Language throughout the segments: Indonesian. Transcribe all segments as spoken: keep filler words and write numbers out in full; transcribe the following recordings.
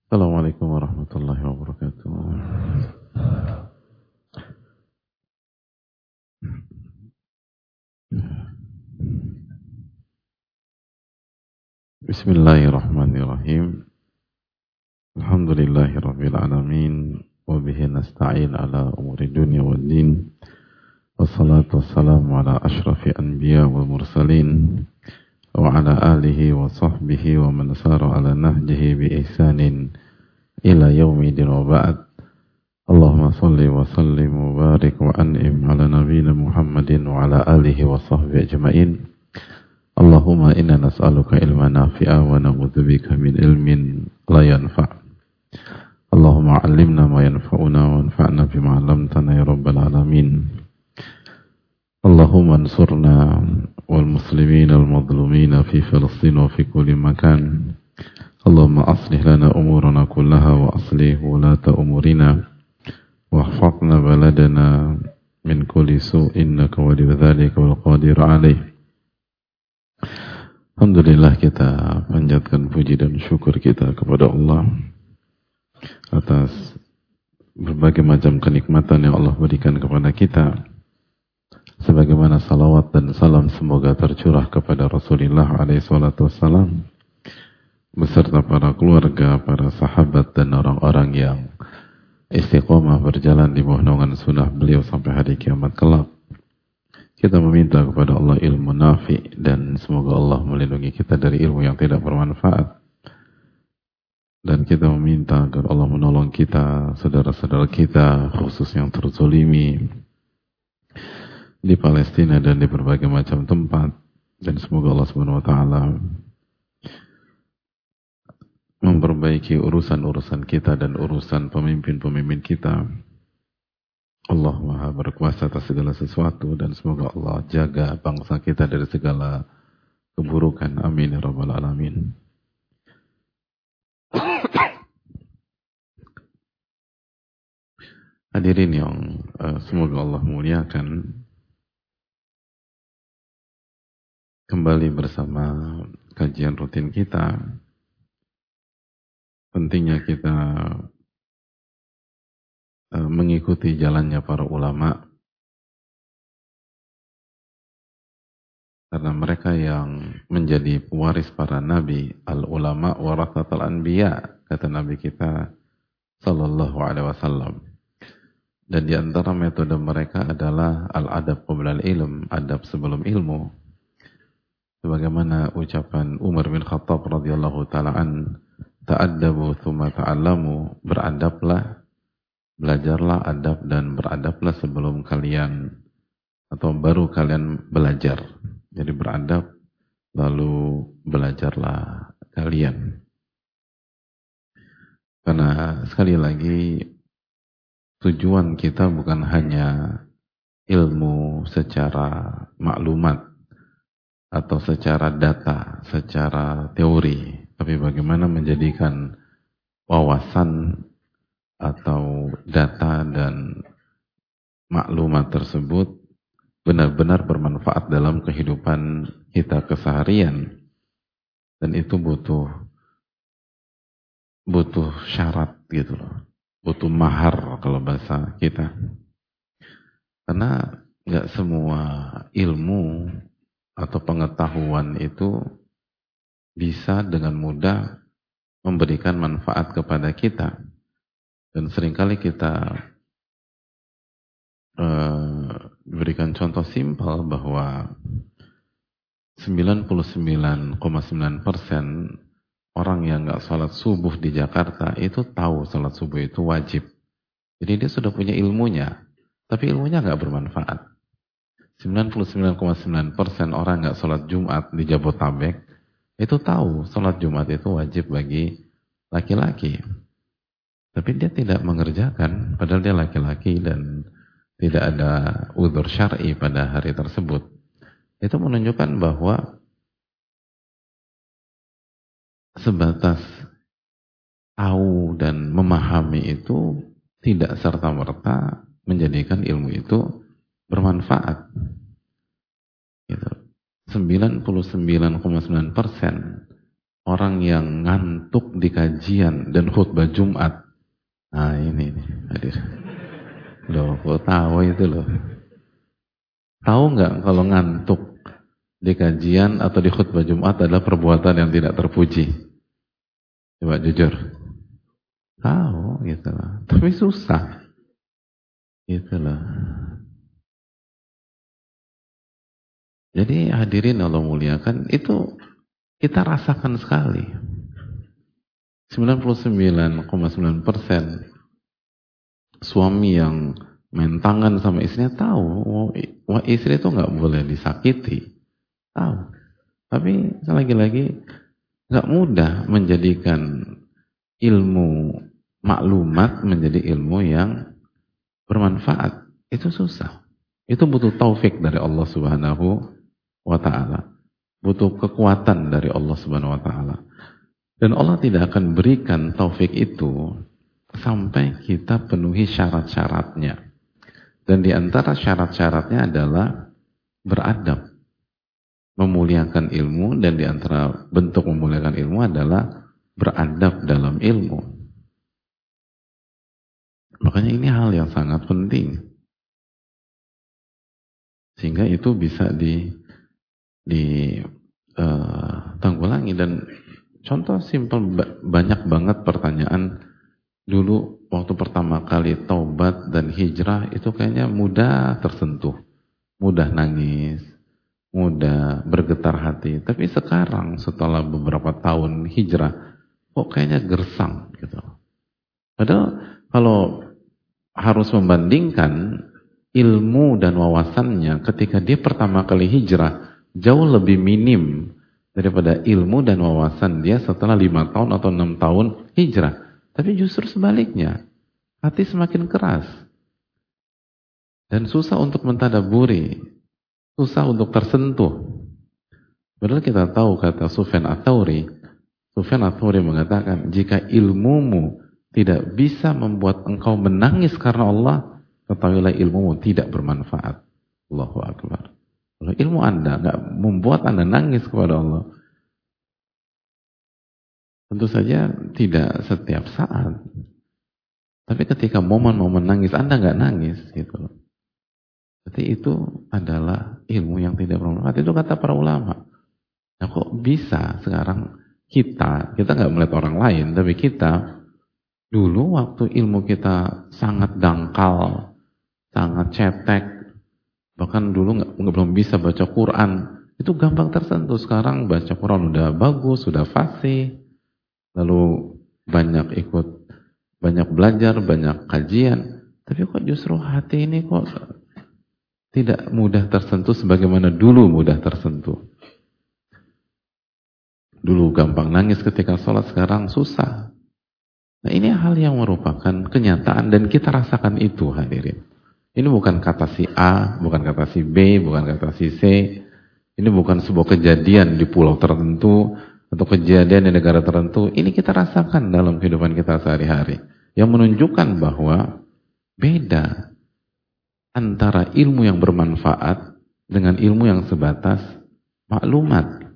Assalamualaikum warahmatullahi wabarakatuh. Bismillahirrahmanirrahim. Alhamdulillahirabbil alamin wa bihi nasta'in ala umuri dunya waddin. Wassalatu wassalamu ala asyrafil anbiya wal mursalin wa ala alihi wa sahbihi wa man sara ala nahjihi bi ihsanin ila yaumidin wa ba'd. Allahumma salli wa sallim wa barik wa an'im ala nabiyyina Muhammadin wa ala alihi wa sahbihi ajma'in. Allahumma inna nas'aluka ilman nafi'a wa na'udzubika min ilmin la yanfa'. Allahumma 'allimna ma yanfa'una wa anfa'na bima 'allamtana ya rabbal alamin. Allahumma ansurna wal muslimin al madlumin fi Filistin wa fi kulli makan. Allahumma aslih lana umurana kullaha wa aslih wulata umurina wa ihfazna baladana min kulli su'in innaka waliyyu dzalika wal qadiru 'alaih. Alhamdulillah, kita panjatkan puji dan syukur kita kepada Allah atas berbagai macam kenikmatan yang Allah berikan kepada kita. Sebagaimana salawat dan salam semoga tercurah kepada Rasulullah alaihi salatu wassalam beserta para keluarga, para sahabat dan orang-orang yang istiqomah berjalan di bawah naungan sunnah beliau sampai hari kiamat kelak. Kita meminta kepada Allah ilmu nafi dan semoga Allah melindungi kita dari ilmu yang tidak bermanfaat. Dan kita meminta agar Allah menolong kita, saudara-saudara kita, khusus yang terzolimi di Palestina dan di berbagai macam tempat. Dan semoga Allah subhanahu wa taala memperbaiki urusan-urusan kita dan urusan pemimpin-pemimpin kita. Allah Maha berkuasa atas segala sesuatu dan semoga Allah jaga bangsa kita dari segala keburukan. Amin ya rabbal alamin. Hadirin yang uh, semoga Allah muliakan, kembali bersama kajian rutin kita. Pentingnya kita mengikuti jalannya para ulama, karena mereka yang menjadi pewaris para nabi. Al ulama warathatul anbiya, kata Nabi kita sallallahu alaihi wasallam. Dan di antara metode mereka adalah al adab qabla al ilm, adab sebelum ilmu. Sebagaimana ucapan Umar bin Khattab radhiyallahu taala an, ta'addabu tsumma ta'allamu, beradablah, belajarlah adab dan beradablah sebelum kalian atau baru kalian belajar. Jadi beradab lalu belajarlah kalian. Karena sekali lagi tujuan kita bukan hanya ilmu secara maklumat atau secara data, secara teori, tapi bagaimana menjadikan wawasan atau data dan maklumat tersebut benar-benar bermanfaat dalam kehidupan kita keseharian. Dan itu butuh butuh syarat gitu loh, butuh mahar kalau bahasa kita. Karena nggak semua ilmu atau pengetahuan itu bisa dengan mudah memberikan manfaat kepada kita. Dan seringkali kita uh, berikan contoh simpel bahwa sembilan puluh sembilan koma sembilan persen orang yang nggak sholat subuh di Jakarta itu tahu sholat subuh itu wajib. Jadi dia sudah punya ilmunya, tapi ilmunya nggak bermanfaat. sembilan puluh sembilan koma sembilan persen orang nggak sholat Jumat di Jabotabek itu tahu sholat Jumat itu wajib bagi laki-laki. Tapi dia tidak mengerjakan, padahal dia laki-laki dan tidak ada udzur syar'i pada hari tersebut. Itu menunjukkan bahwa sebatas tahu dan memahami itu tidak serta-merta menjadikan ilmu itu bermanfaat. Gitu. sembilan puluh sembilan koma sembilan persen orang yang ngantuk di kajian dan khutbah Jumat. Nah ini nih hadir. Loh, kok tahu itu loh. Tahu nggak kalau ngantuk di kajian atau di khutbah Jumat adalah perbuatan yang tidak terpuji? Coba jujur. Tahu gitu loh. Tapi susah. Gitu loh. Jadi hadirin Allah muliakan, itu kita rasakan sekali. sembilan puluh sembilan koma sembilan persen suami yang main tangan sama istrinya tahu, wah istri itu nggak boleh disakiti. Tahu. Tapi lagi-lagi nggak mudah menjadikan ilmu maklumat menjadi ilmu yang bermanfaat. Itu susah. Itu butuh taufik dari Allah Subhanahu wa ta'ala. Butuh kekuatan dari Allah Subhanahu wa ta'ala. Dan Allah tidak akan berikan taufik itu sampai kita penuhi syarat-syaratnya. Dan di antara syarat-syaratnya adalah beradab, memuliakan ilmu, dan di antara bentuk memuliakan ilmu adalah beradab dalam ilmu. Makanya ini hal yang sangat penting. Sehingga itu bisa di di uh, tanggulangi. Dan contoh simpel, banyak banget pertanyaan dulu waktu pertama kali taubat dan hijrah itu kayaknya mudah tersentuh, mudah nangis, mudah bergetar hati. Tapi sekarang setelah beberapa tahun hijrah kok kayaknya gersang gitu. Padahal kalau harus membandingkan ilmu dan wawasannya ketika dia pertama kali hijrah jauh lebih minim daripada ilmu dan wawasan dia setelah lima tahun atau enam tahun hijrah. Tapi justru sebaliknya, hati semakin keras dan susah untuk mentadaburi, susah untuk tersentuh. Padahal kita tahu kata Sufyan Ats-Tsauri, Sufyan Ats-Tsauri mengatakan, jika ilmumu tidak bisa membuat engkau menangis karena Allah, ketahuilah ilmumu tidak bermanfaat. Allahu Akbar. Kalau ilmu Anda nggak membuat Anda nangis kepada Allah, tentu saja tidak setiap saat. Tapi ketika momen-momen nangis Anda nggak nangis, gitu. Berarti itu adalah ilmu yang tidak bermanfaat. Itu kata para ulama. Nah kok bisa sekarang kita, kita nggak melihat orang lain, tapi kita dulu waktu ilmu kita sangat dangkal, sangat cetek, bahkan dulu nggak belum bisa baca Quran, itu gampang tersentuh. Sekarang baca Quran udah bagus, sudah fasih, lalu banyak ikut, banyak belajar, banyak kajian. Tapi kok justru hati ini kok tidak mudah tersentuh sebagaimana dulu mudah tersentuh. Dulu gampang nangis ketika sholat, sekarang susah. Nah ini hal yang merupakan kenyataan dan kita rasakan itu hadirin. Ini bukan kata si A, bukan kata si B, bukan kata si C. Ini bukan sebuah kejadian di pulau tertentu atau kejadian di negara tertentu. Ini kita rasakan dalam kehidupan kita sehari-hari. Yang menunjukkan bahwa beda antara ilmu yang bermanfaat dengan ilmu yang sebatas maklumat.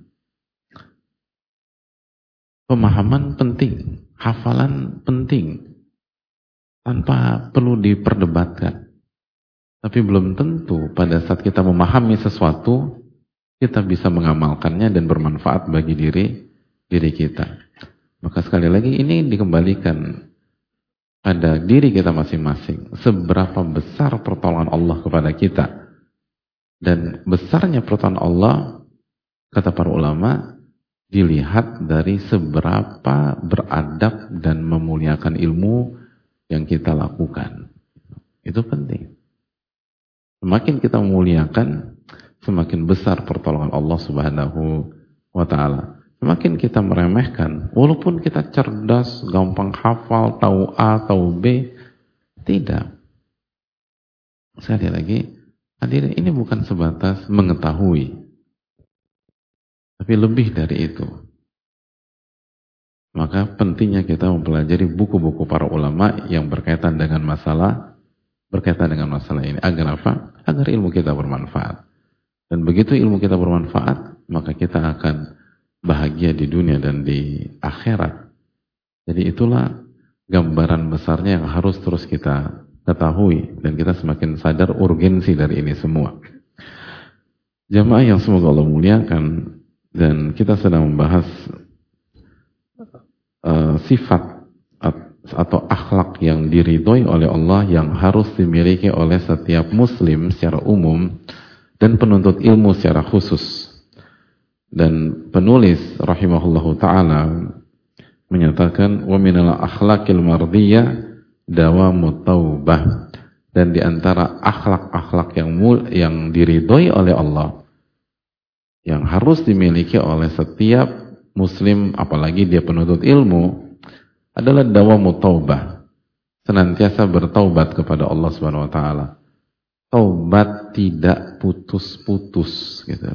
Pemahaman penting, hafalan penting, tanpa perlu diperdebatkan. Tapi belum tentu pada saat kita memahami sesuatu, kita bisa mengamalkannya dan bermanfaat bagi diri diri kita. Maka sekali lagi ini dikembalikan pada diri kita masing-masing. Seberapa besar pertolongan Allah kepada kita. Dan besarnya pertolongan Allah, kata para ulama, dilihat dari seberapa beradab dan memuliakan ilmu yang kita lakukan. Itu penting. Semakin kita memuliakan, semakin besar pertolongan Allah Subhanahu wa ta'ala. Semakin kita meremehkan, walaupun kita cerdas, gampang hafal, tahu A, tahu B, tidak. Sekali lagi, hadirin, ini bukan sebatas mengetahui, tapi lebih dari itu. Maka pentingnya kita mempelajari buku-buku para ulama yang berkaitan dengan masalah berkaitan dengan masalah ini. Agar apa? Agar ilmu kita bermanfaat. Dan begitu ilmu kita bermanfaat, maka kita akan bahagia bahagia di dunia dan di akhirat. Jadi itulah gambaran besarnya yang harus terus kita ketahui dan kita semakin sadar urgensi dari ini semua. Jamaah yang semoga Allah muliakan, dan kita sedang membahas uh, sifat atau akhlak yang diridhoi oleh Allah yang harus dimiliki oleh setiap muslim secara umum dan penuntut ilmu secara khusus. Dan penulis rahimahullahu ta'ala menyatakan wa minal akhlaqil mardiyah dawamut taubah, dan di antara akhlak-akhlak yang mul yang diridhoi oleh Allah yang harus dimiliki oleh setiap muslim apalagi dia penuntut ilmu adalah dawamut taubah, senantiasa bertaubat kepada Allah Subhanahu wa taala. Taubat tidak putus-putus gitu.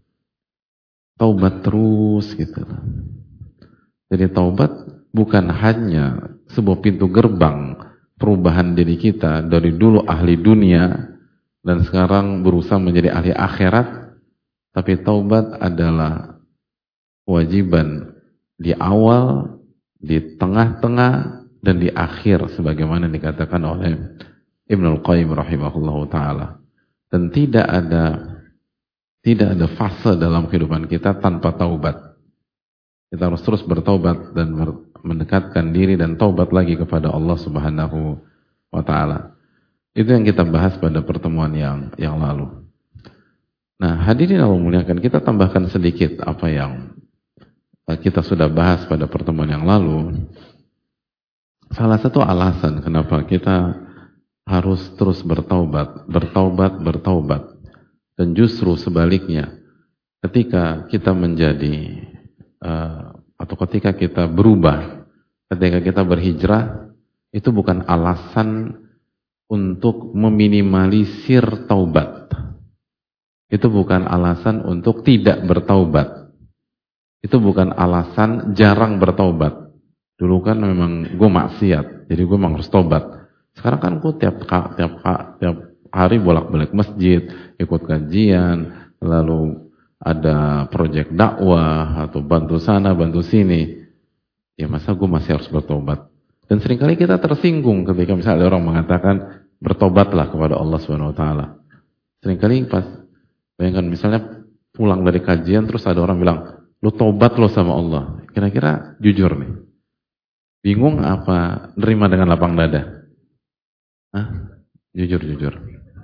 Taubat terus gitu. Jadi taubat bukan hanya sebuah pintu gerbang perubahan diri kita dari dulu ahli dunia dan sekarang berusaha menjadi ahli akhirat, tapi taubat adalah kewajiban di awal, di tengah-tengah, dan di akhir sebagaimana dikatakan oleh Ibnul Qayyim rahimahullahu ta'ala. Dan tidak ada tidak ada fase dalam kehidupan kita tanpa taubat. Kita harus terus bertaubat dan mendekatkan diri dan taubat lagi kepada Allah Subhanahu wa ta'ala. Itu yang kita bahas pada pertemuan yang yang lalu. Nah, hadirin Allah muliakan, kita tambahkan sedikit apa yang kita sudah bahas pada pertemuan yang lalu. Salah satu alasan kenapa kita harus terus bertaubat, bertaubat, bertaubat. Dan justru sebaliknya, ketika kita menjadi, uh, atau ketika kita berubah, ketika kita berhijrah, itu bukan alasan untuk meminimalisir taubat. Itu bukan alasan untuk tidak bertaubat. Itu bukan alasan jarang bertaubat. Dulu kan memang gue maksiat, jadi gue memang harus taubat. Sekarang kan gue tiap tiap tiap hari bolak-balik masjid, ikut kajian, lalu ada proyek dakwah atau bantu sana, bantu sini. Ya masa gue masih harus bertobat? Dan seringkali kita tersinggung ketika misalnya ada orang mengatakan bertobatlah kepada Allah Subhanahu wa taala. Seringkali pas bayangkan misalnya pulang dari kajian terus ada orang bilang, "Lu tobat lo sama Allah." Kira-kira jujur nih. Bingung apa nerima dengan lapang dada? Hah? Jujur-jujur.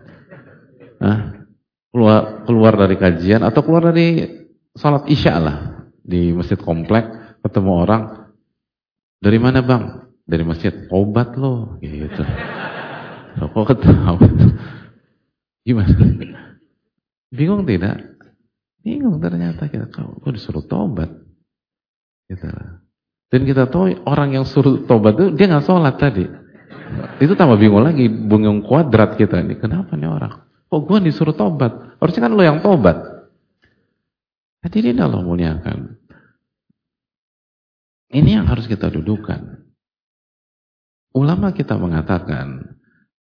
Hah? Keluar, keluar dari kajian atau keluar dari salat isya lah di masjid komplek, ketemu orang, dari mana bang? Dari masjid. Tobat lo gitu. Kok ketawa? Gimana? Bingung tidak? Bingung ternyata kita, kok disuruh tobat gitu. Dan kita tahu orang yang suruh tobat itu dia nggak sholat tadi. Itu tambah bingung lagi, bingung kuadrat kita ini. Kenapa nih orang? Kok gue disuruh tobat? Harusnya kan lo yang tobat. Hadirin Allah muliakan. Ini yang harus kita dudukan. Ulama kita mengatakan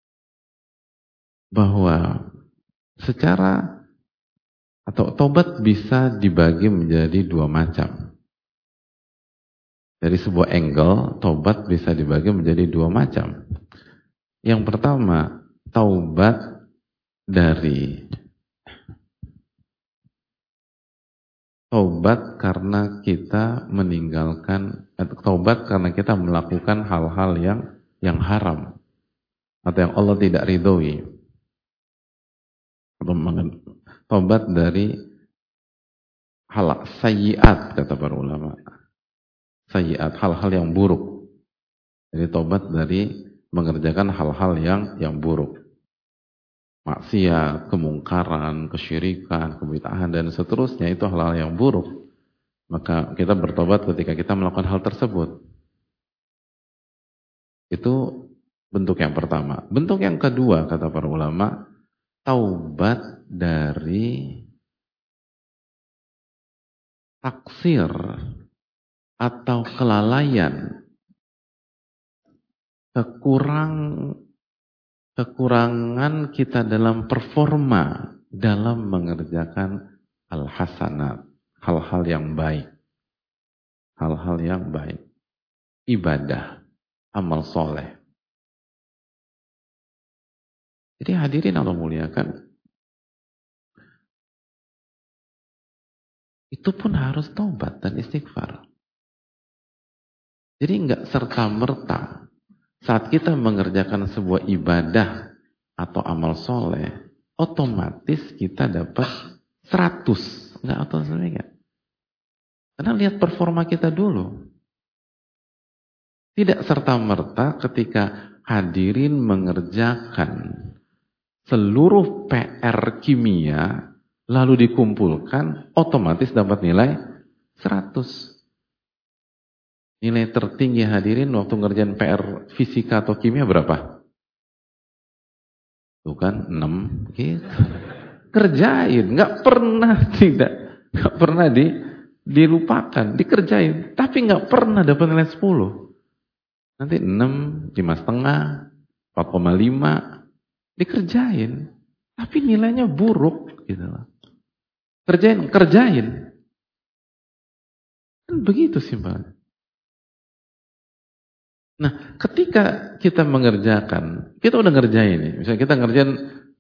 bahwa secara atau tobat bisa dibagi menjadi dua macam. Dari sebuah angle, taubat bisa dibagi menjadi dua macam. Yang pertama, taubat dari taubat karena kita meninggalkan, taubat karena kita melakukan hal-hal yang yang haram atau yang Allah tidak ridhoi. Taubat dari hal sayyiat kata para ulama. Sayyiat, hal-hal yang buruk. Jadi tobat dari mengerjakan hal-hal yang yang buruk. Maksiat, kemungkaran, kesyirikan, kebid'ahan dan seterusnya itu hal-hal yang buruk. Maka kita bertobat ketika kita melakukan hal tersebut. Itu bentuk yang pertama. Bentuk yang kedua kata para ulama, taubat dari taksir atau kelalaian, kekurang, kekurangan kita dalam performa dalam mengerjakan al-hasanat, hal-hal yang baik. hal-hal yang baik, ibadah, amal soleh. Jadi hadirin Allah muliakan, itu pun harus taubat dan istighfar. Jadi enggak serta-merta saat kita mengerjakan sebuah ibadah atau amal soleh, otomatis kita dapat seratus. Enggak otomatis enggak. Karena lihat performa kita dulu. Tidak serta-merta ketika hadirin mengerjakan seluruh P R kimia lalu dikumpulkan, otomatis dapat nilai seratus. Nilai tertinggi hadirin waktu ngerjain P R fisika atau kimia berapa? Tuh kan, enam gitu. Kerjain, nggak pernah tidak, nggak pernah di, dilupakan, dikerjain, tapi nggak pernah dapat nilai sepuluh. Nanti enam, lima setengah, empat koma lima, dikerjain, tapi nilainya buruk gitu loh. Kerjain, kerjain. Kan begitu simpelnya. Nah, ketika kita mengerjakan, kita udah ngerjain nih. Misalnya kita ngerjain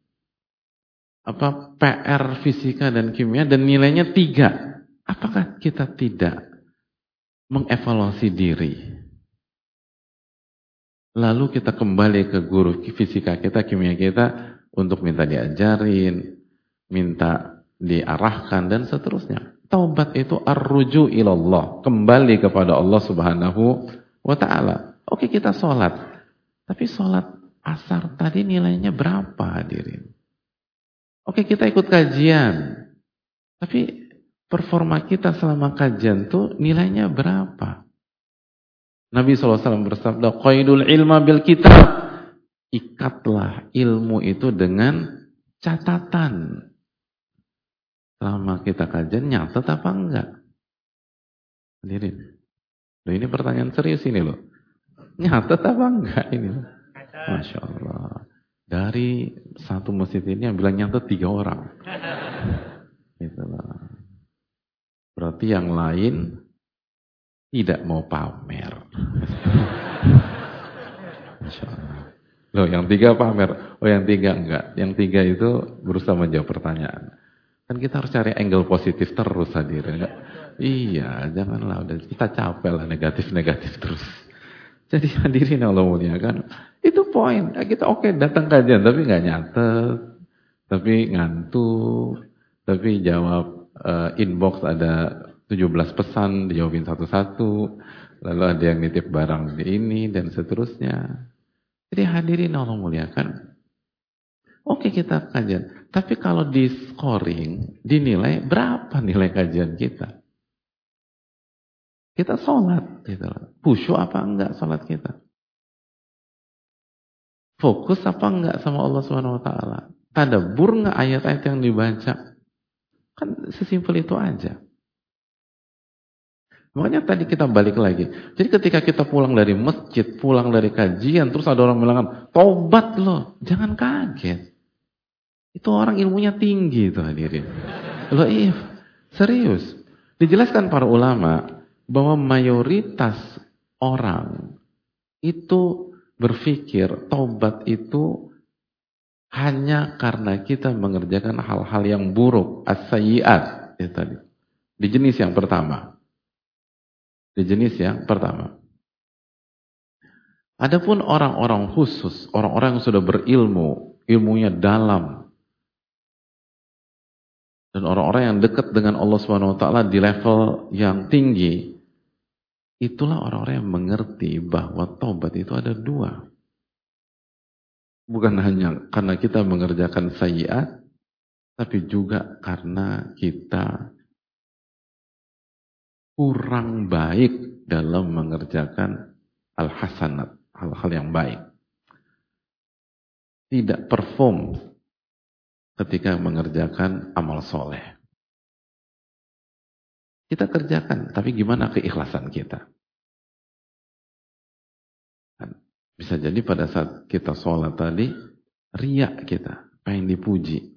apa P R fisika dan kimia dan nilainya tiga. Apakah kita tidak mengevaluasi diri? Lalu kita kembali ke guru fisika kita, kimia kita untuk minta diajarin, minta diarahkan dan seterusnya. Taubat itu ar-ruju ilallah, kembali kepada Allah Subhanahu wa taala. Oke, kita sholat. Tapi sholat asar tadi nilainya berapa hadirin? Oke, kita ikut kajian. Tapi performa kita selama kajian tuh nilainya berapa? Nabi shallallahu alaihi wasallam bersabda, qaidul ilma bil kitab. Ikatlah ilmu itu dengan catatan. Selama kita kajian, nyatet apa enggak? Hadirin. Loh, ini pertanyaan serius ini loh. Nyatet apa enggak ini? Masya Allah. Dari satu masjid ini yang bilang nyatet tiga orang. Itulah. Berarti yang lain tidak mau pamer. Masya Allah. Loh, yang tiga pamer. Oh, yang tiga enggak. Yang tiga itu berusaha menjawab pertanyaan. Kan kita harus cari angle positif terus hadirin. Enggak? Iya, janganlah. Udah kita capek lah negatif-negatif terus. Jadi hadirin Allah muliakan, itu poin. Kita oke okay, datang kajian tapi nggak nyatet, tapi ngantuk, tapi jawab uh, inbox ada tujuh belas pesan dijawabin satu-satu, lalu ada yang nitip barang di ini dan seterusnya. Jadi hadirin Allah muliakan, oke okay, kita kajian, tapi kalau di scoring dinilai berapa nilai kajian kita? Kita sholat, gitu. Khusyuk apa enggak sholat kita? Fokus apa enggak sama Allah Subhanahu Wa Taala? Tadabbur enggak ayat-ayat yang dibaca? Kan sesimpel itu aja. Makanya tadi kita balik lagi. Jadi ketika kita pulang dari masjid, pulang dari kajian, terus ada orang bilang, tobat loh, jangan kaget. Itu orang ilmunya tinggi itu hadirin. Loh iya, serius. Dijelaskan para ulama bahwa mayoritas orang itu berpikir taubat itu hanya karena kita mengerjakan hal-hal yang buruk, as-sayyi'at ya tadi. Di jenis yang pertama. Di jenis yang pertama. Adapun orang-orang khusus, orang-orang yang sudah berilmu, ilmunya dalam, dan orang-orang yang dekat dengan Allah Subhanahu Wa Taala di level yang tinggi, itulah orang-orang yang mengerti bahwa taubat itu ada dua. Bukan hanya karena kita mengerjakan sayyiat, tapi juga karena kita kurang baik dalam mengerjakan al-hasanat, hal-hal yang baik. Tidak perform ketika mengerjakan amal soleh. Kita kerjakan, tapi gimana keikhlasan kita? Bisa jadi pada saat kita sholat tadi, riak kita, pengen dipuji.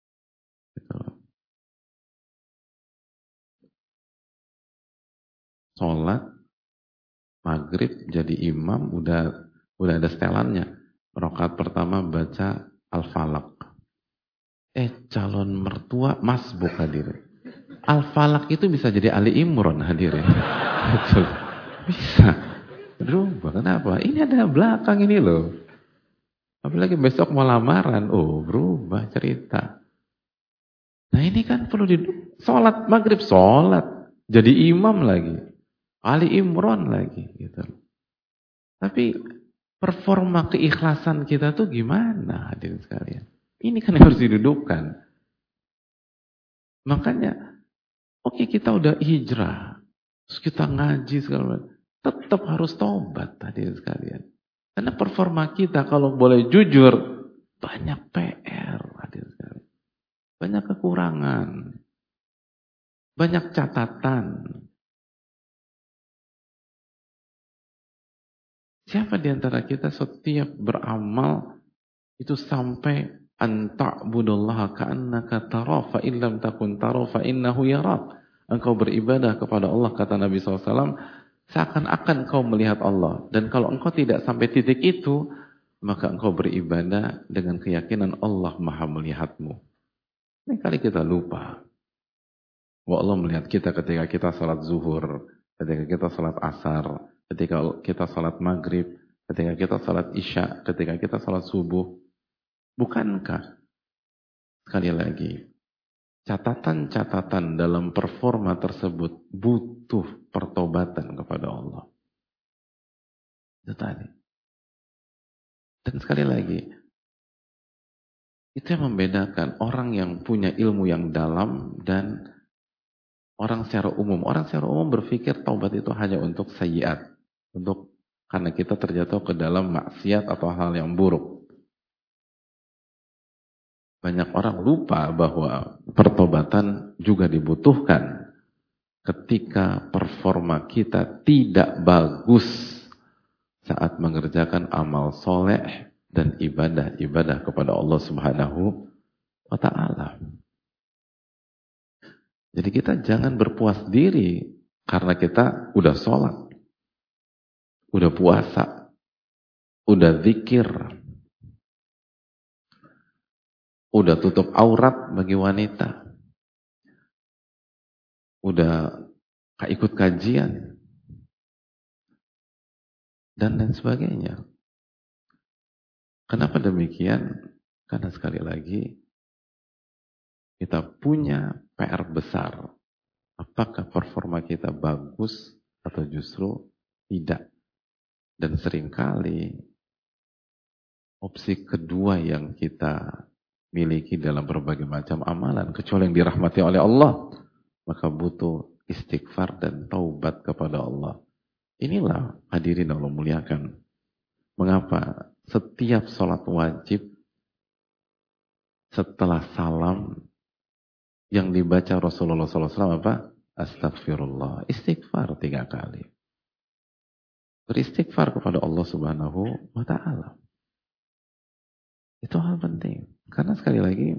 Gitu. sholat maghrib jadi imam, udah udah ada setelannya. Rakaat pertama baca Al-Falaq. Eh calon mertua masbuk hadirin. Al-Falaq itu bisa jadi Ali Imran hadirin. Betul. Bisa. Berubah. Kenapa? Ini ada belakang ini loh. Apalagi besok mau lamaran. Oh berubah cerita. Nah ini kan perlu di sholat maghrib, sholat. Jadi imam lagi. Ali Imran lagi gitu. Tapi performa keikhlasan kita tuh gimana hadirin sekalian? Ini kan yang harus didudukkan. Makanya oke kita udah hijrah, terus kita ngaji segala macam, tetap harus tobat hadirin sekalian. Karena performa kita kalau boleh jujur banyak P R hadirin sekalian. Banyak kekurangan. Banyak catatan. Siapa di antara kita setiap beramal itu sampai anta'budallaha ka'annaka tara fa illam takun tara fa innahu yarak. Engkau beribadah kepada Allah, kata Nabi shallallahu alaihi wasallam, seakan-akan engkau melihat Allah. Dan kalau engkau tidak sampai titik itu, maka engkau beribadah dengan keyakinan Allah maha melihatmu. Ini kali kita lupa bahwa Allah melihat kita ketika kita salat zuhur, ketika kita salat asar, ketika kita salat maghrib, ketika kita salat isya, ketika kita salat subuh. Bukankah, sekali lagi, catatan-catatan dalam performa tersebut butuh pertobatan kepada Allah. Itu tadi. Dan sekali lagi, itu yang membedakan orang yang punya ilmu yang dalam dan orang secara umum. Orang secara umum berpikir taubat itu hanya untuk sayyiat. Untuk karena kita terjatuh ke dalam maksiat atau hal yang buruk. Banyak orang lupa bahwa pertobatan juga dibutuhkan ketika performa kita tidak bagus saat mengerjakan amal soleh dan ibadah-ibadah kepada Allah Subhanahu wa Ta'ala. Jadi kita jangan berpuas diri karena kita udah sholat, udah puasa, udah zikir, udah tutup aurat bagi wanita, udah ikut kajian, dan lain sebagainya. Kenapa demikian? Karena sekali lagi, kita punya P R besar. Apakah performa kita bagus atau justru tidak? Dan seringkali opsi kedua yang kita miliki dalam berbagai macam amalan, kecuali yang dirahmati oleh Allah, maka butuh istighfar dan taubat kepada Allah. Inilah hadirin Allah muliakan. Mengapa setiap sholat wajib setelah salam yang dibaca Rasulullah shallallahu alaihi wasallam apa? Astagfirullah. Istighfar tiga kali. Beristighfar kepada Allah Subhanahu wa Ta'ala. Itu hal penting. Karena sekali lagi,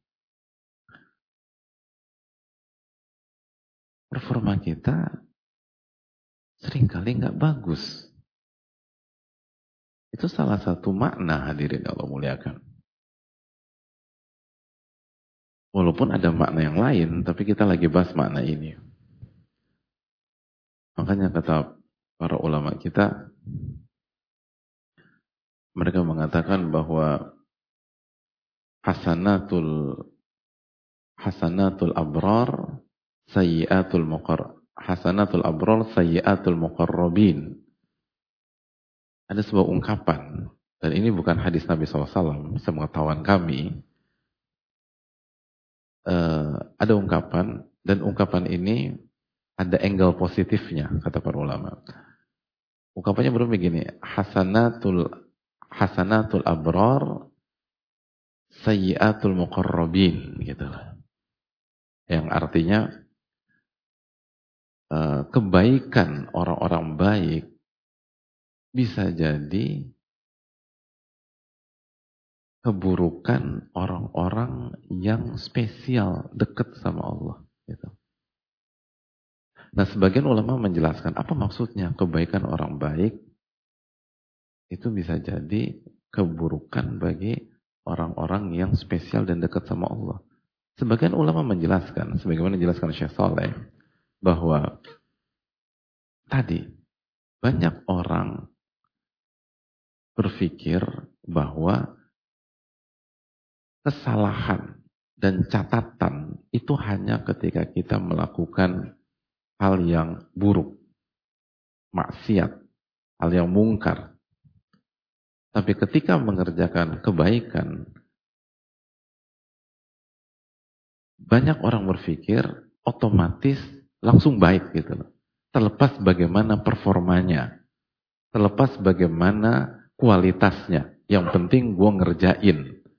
performa kita seringkali nggak bagus. Itu salah satu makna hadirin Allah muliakan. Walaupun ada makna yang lain, tapi kita lagi bahas makna ini. Makanya kata para ulama kita, mereka mengatakan bahwa hasanatul hasanatul abrar sayyiatul muqarrab, hasanatul abrar sayyiatul muqarrabin. Ada sebuah ungkapan, dan ini bukan hadis Nabi shallallahu alaihi wasallam, sepengetahuan kami. Uh, ada ungkapan, dan ungkapan ini ada angle positifnya, kata para ulama. Ungkapannya berupa begini, hasanatul hasanatul abrar sayyiatul muqarrabin, gitu. Yang artinya uh, kebaikan orang-orang baik bisa jadi keburukan orang-orang yang spesial dekat sama Allah, gitu. Nah, sebagian ulama menjelaskan apa maksudnya kebaikan orang baik itu bisa jadi keburukan bagi orang-orang yang spesial dan dekat sama Allah. Sebagian ulama menjelaskan, sebagaimana dijelaskan Syekh Saleh, bahwa tadi banyak orang berpikir bahwa kesalahan dan catatan itu hanya ketika kita melakukan hal yang buruk, maksiat, hal yang mungkar. Tapi ketika mengerjakan kebaikan, banyak orang berpikir otomatis langsung baik gitu loh. Terlepas bagaimana performanya, terlepas bagaimana kualitasnya. Yang penting gue ngerjain.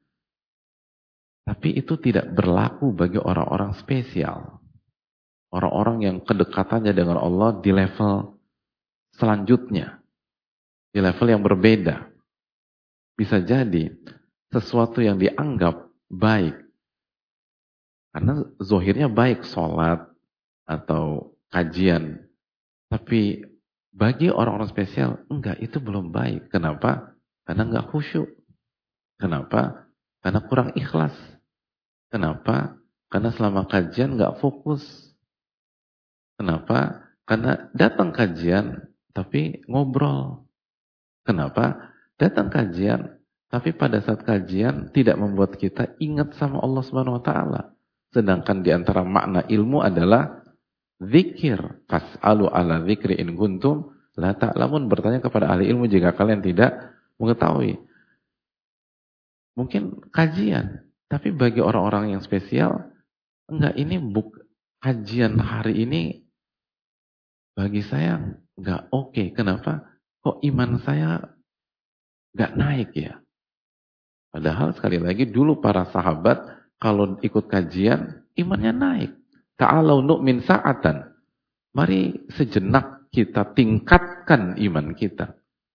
Tapi itu tidak berlaku bagi orang-orang spesial. Orang-orang yang kedekatannya dengan Allah di level selanjutnya. Di level yang berbeda. Bisa jadi sesuatu yang dianggap baik. Karena zohirnya baik, sholat atau kajian. Tapi bagi orang-orang spesial, enggak, itu belum baik. Kenapa? Karena enggak khusyuk. Kenapa? Karena kurang ikhlas. Kenapa? Karena selama kajian enggak fokus. Kenapa? Karena datang kajian, tapi ngobrol. Kenapa? Datang kajian, tapi pada saat kajian tidak membuat kita ingat sama Allah Subhanahu Wa Taala. Sedangkan di antara makna ilmu adalah zikir. Fas'alu ala zikri in kuntum la ta'lamun. Bertanya kepada ahli ilmu jika kalian tidak mengetahui. Mungkin kajian, tapi bagi orang-orang yang spesial, enggak, ini buk kajian hari ini bagi saya enggak oke. Okay. Kenapa? Kok iman saya enggak naik ya? Padahal sekali lagi dulu para sahabat kalau ikut kajian imannya naik. Ta'alau nu'min sa'atan. Mari sejenak kita tingkatkan iman kita.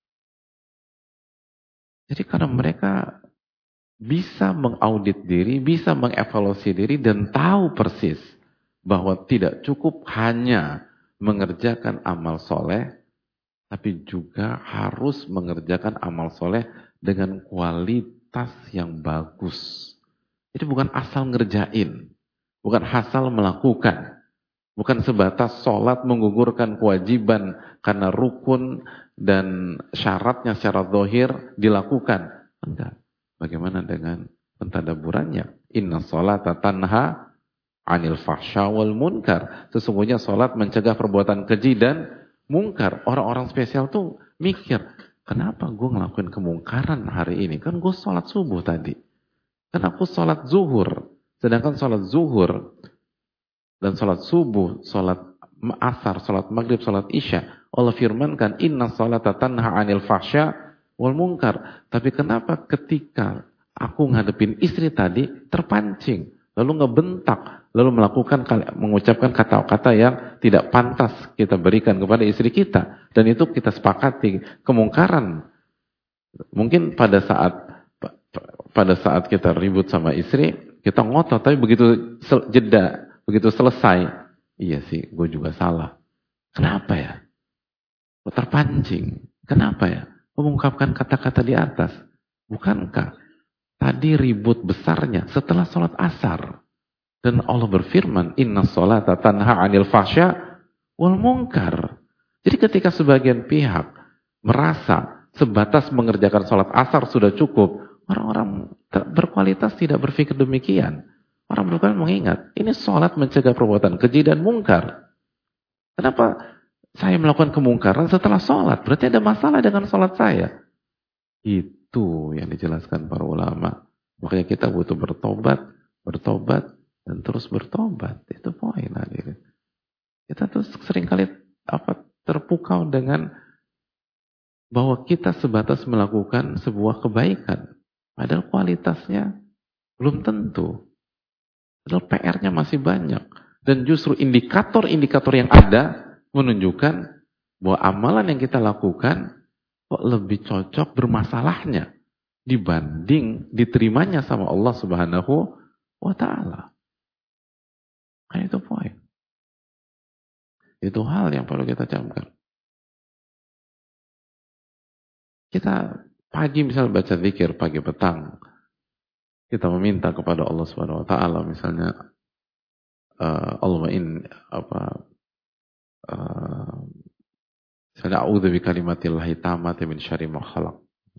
Jadi karena mereka bisa mengaudit diri, bisa mengevaluasi diri dan tahu persis bahwa tidak cukup hanya mengerjakan amal soleh, tapi juga harus mengerjakan amal soleh dengan kualitas yang bagus. Jadi bukan asal ngerjain, bukan asal melakukan, bukan sebatas sholat menggugurkan kewajiban karena rukun dan syaratnya secara zahir dilakukan. Enggak. Bagaimana dengan pentadaburannya? Inna sholata tanha anil fahsya wal munkar. Sesungguhnya sholat mencegah perbuatan keji dan mungkar. Orang-orang spesial tuh mikir, kenapa gue ngelakuin kemungkaran hari ini? Kan gue sholat subuh tadi. Kan aku sholat zuhur. Sedangkan sholat zuhur dan sholat subuh, sholat asar, sholat maghrib, sholat isya, Allah firmankan, inna sholata tanha anil fahsya wal munkar. Tapi kenapa ketika aku ngadepin istri tadi, terpancing, lalu ngebentak, lalu melakukan, mengucapkan kata-kata yang tidak pantas kita berikan kepada istri kita. Dan itu kita sepakati, kemungkaran. Mungkin pada saat pada saat kita ribut sama istri, kita ngotot, tapi begitu jeda, begitu selesai, iya sih, gue juga salah. Kenapa ya? Terpancing. Kenapa ya? Mengungkapkan kata-kata di atas. Bukankah tadi ribut besarnya setelah sholat asar? Dan Allah berfirman, inna sholata tanha anil fahsya wal munkar. Jadi ketika sebagian pihak merasa sebatas mengerjakan sholat asar sudah cukup, orang-orang berkualitas tidak berpikir demikian. Orang berkualitas mengingat, ini sholat mencegah perbuatan keji dan mungkar. Kenapa saya melakukan kemungkaran setelah sholat? Berarti ada masalah dengan sholat saya. Itu yang dijelaskan para ulama. Makanya kita butuh bertobat, bertobat, dan terus bertobat. Itu poin hadirin. Kita tuh seringkali apa terpukau dengan bahwa kita sebatas melakukan sebuah kebaikan. Padahal kualitasnya belum tentu. Padahal P R-nya masih banyak. Dan justru indikator-indikator yang ada menunjukkan bahwa amalan yang kita lakukan kok lebih cocok bermasalahnya dibanding diterimanya sama Allah Subhanahu wa Ta'ala. Kan itu poin. Itu hal yang perlu kita camkan. Kita pagi misalnya baca zikir pagi petang, kita meminta kepada Allah Subhanahu wa taala misalnya uh, Allahumma in apa uh, misalnya a'udzu bikalimatillahi tammati min syarri ma khalaq.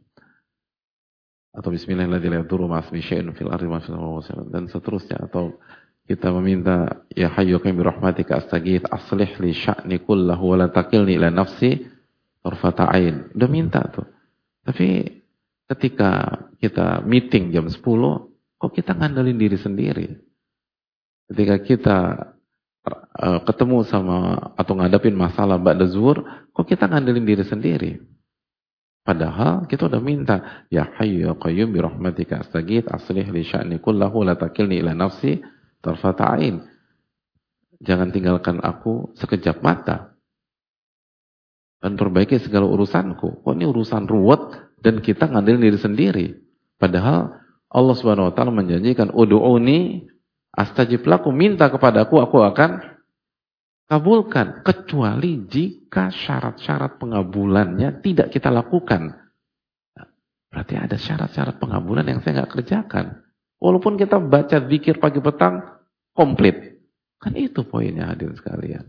Atau bismillahirrahmanirrahim la yadurru ma'a ismihi syai'un fil ardi wa fis samawati dan seterusnya, atau kita meminta ya hayyu qayyum bi rahmatika astaghits aslih li sya'ni kullahu wa la takilni ila nafsi tarfata ain. Udah minta tuh. Tapi ketika kita meeting jam sepuluh, kok kita ngandelin diri sendiri? Ketika kita uh, ketemu sama atau ngadapin masalah ba'da zuhur, kok kita ngandelin diri sendiri? Padahal kita udah minta, ya hayyu ya qayyum bi rahmatika astaghits aslih li sya'ni kullahu la takilni ila nafsi tarfata ain. Jangan tinggalkan aku sekejap mata. Dan perbaiki segala urusanku. Kok ini urusan ruwet dan kita ngandelin diri sendiri. Padahal Allah Subhanahu wa taala menjanjikan ud'uni astajib lakum, minta kepadaku aku akan kabulkan, kecuali jika syarat-syarat pengabulannya tidak kita lakukan. Berarti ada syarat-syarat pengabulan yang saya nggak kerjakan. Walaupun kita baca zikir pagi petang komplit. Kan itu poinnya hadirin sekalian.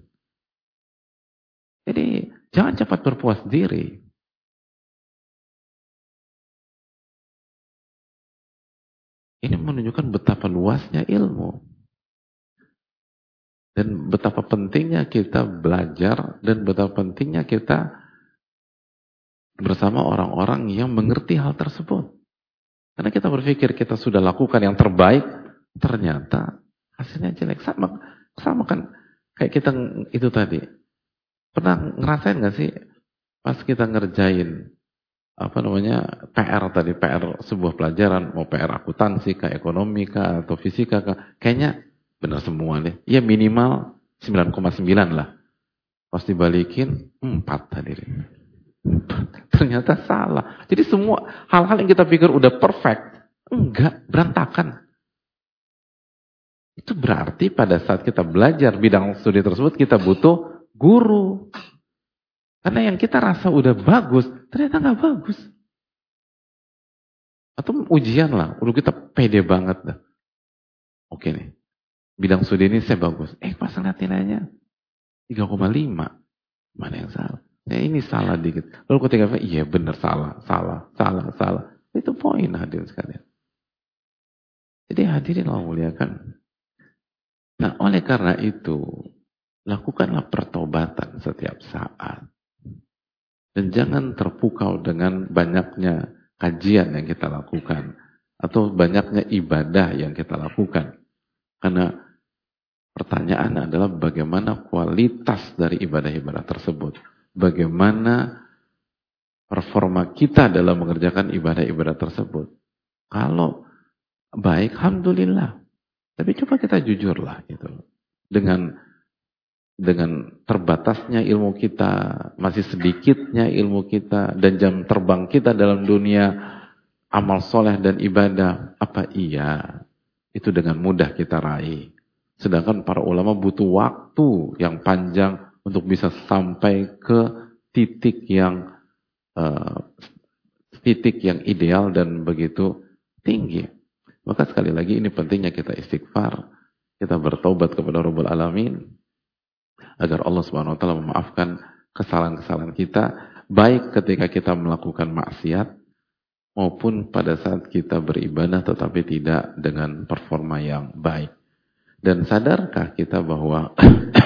Jadi jangan cepat berpuas diri. Ini menunjukkan betapa luasnya ilmu. Dan betapa pentingnya kita belajar dan betapa pentingnya kita bersama orang-orang yang mengerti hal tersebut. Karena kita berpikir kita sudah lakukan yang terbaik, ternyata hasilnya jelek. Sama, sama kan kayak kita itu tadi. Pernah ngerasain gak sih pas kita ngerjain apa namanya P R tadi, P R sebuah pelajaran, mau P R akuntansi kah, ekonomi kah, atau fisika kah, kayaknya benar semua deh. Ya minimal sembilan koma sembilan lah. Pas dibalikin empat hadirin. Ternyata salah. Jadi semua hal-hal yang kita pikir udah perfect, enggak, berantakan. Itu berarti pada saat kita belajar bidang studi tersebut kita butuh guru. Karena yang kita rasa udah bagus, ternyata nggak bagus. Atau ujian lah, udah kita pede banget dah. Oke nih, bidang studi ini saya bagus. Eh pas lihat nilainya tiga koma lima. Mana yang salah? Ya ini salah dikit. Lalu ketika iya benar salah, salah, salah, salah. Itu poin hadirin sekalian. Jadi hadirin Allah muliakan. Nah oleh karena itu, lakukanlah pertobatan setiap saat. Dan jangan terpukau dengan banyaknya kajian yang kita lakukan. Atau banyaknya ibadah yang kita lakukan. Karena pertanyaan adalah bagaimana kualitas dari ibadah-ibadah tersebut. Bagaimana performa kita dalam mengerjakan ibadah-ibadah tersebut. Kalau baik, alhamdulillah. Tapi coba kita jujurlah gitu. Dengan dengan terbatasnya ilmu kita, masih sedikitnya ilmu kita, dan jam terbang kita dalam dunia amal soleh dan ibadah, apa iya itu dengan mudah kita raih? Sedangkan para ulama butuh waktu yang panjang untuk bisa sampai ke titik yang uh, titik yang ideal dan begitu tinggi. Maka sekali lagi ini pentingnya kita istighfar, kita bertaubat kepada Rabbul Alamin, agar Allah Subhanahu wa taala memaafkan kesalahan-kesalahan kita, baik ketika kita melakukan maksiat maupun pada saat kita beribadah tetapi tidak dengan performa yang baik. Dan sadarkah kita bahwa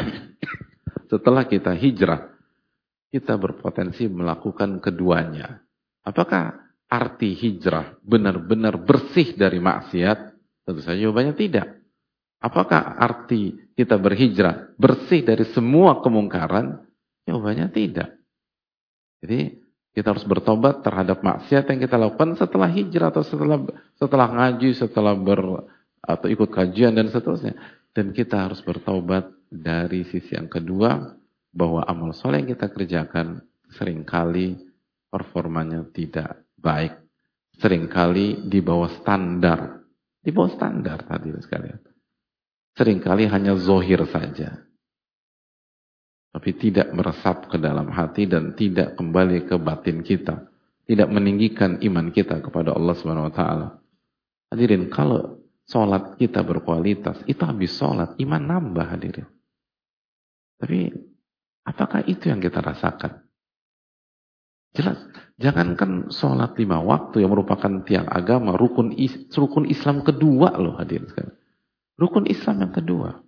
setelah kita hijrah, kita berpotensi melakukan keduanya? Apakah arti hijrah benar-benar bersih dari maksiat? Tentu saja jawabannya tidak. Apakah arti kita berhijrah bersih dari semua kemungkaran? Jawabannya tidak. Jadi kita harus bertobat terhadap maksiat yang kita lakukan setelah hijrah atau setelah setelah ngaji, setelah ber atau ikut kajian dan seterusnya. Dan kita harus bertobat dari sisi yang kedua, bahwa amal soleh yang kita kerjakan seringkali performanya tidak baik, seringkali di bawah standar, di bawah standar tadi sekalian. Seringkali hanya zohir saja. tapi tidak meresap ke dalam hati dan tidak kembali ke batin kita, tidak meninggikan iman kita kepada Allah Subhanahu wa taala. Hadirin, kalau sholat kita berkualitas, itu habis sholat iman nambah, hadirin. Tapi apakah itu yang kita rasakan? Jelas, jangankan sholat lima waktu yang merupakan tiang agama, rukun is, rukun Islam kedua loh, hadirin sekalian. Rukun Islam yang kedua.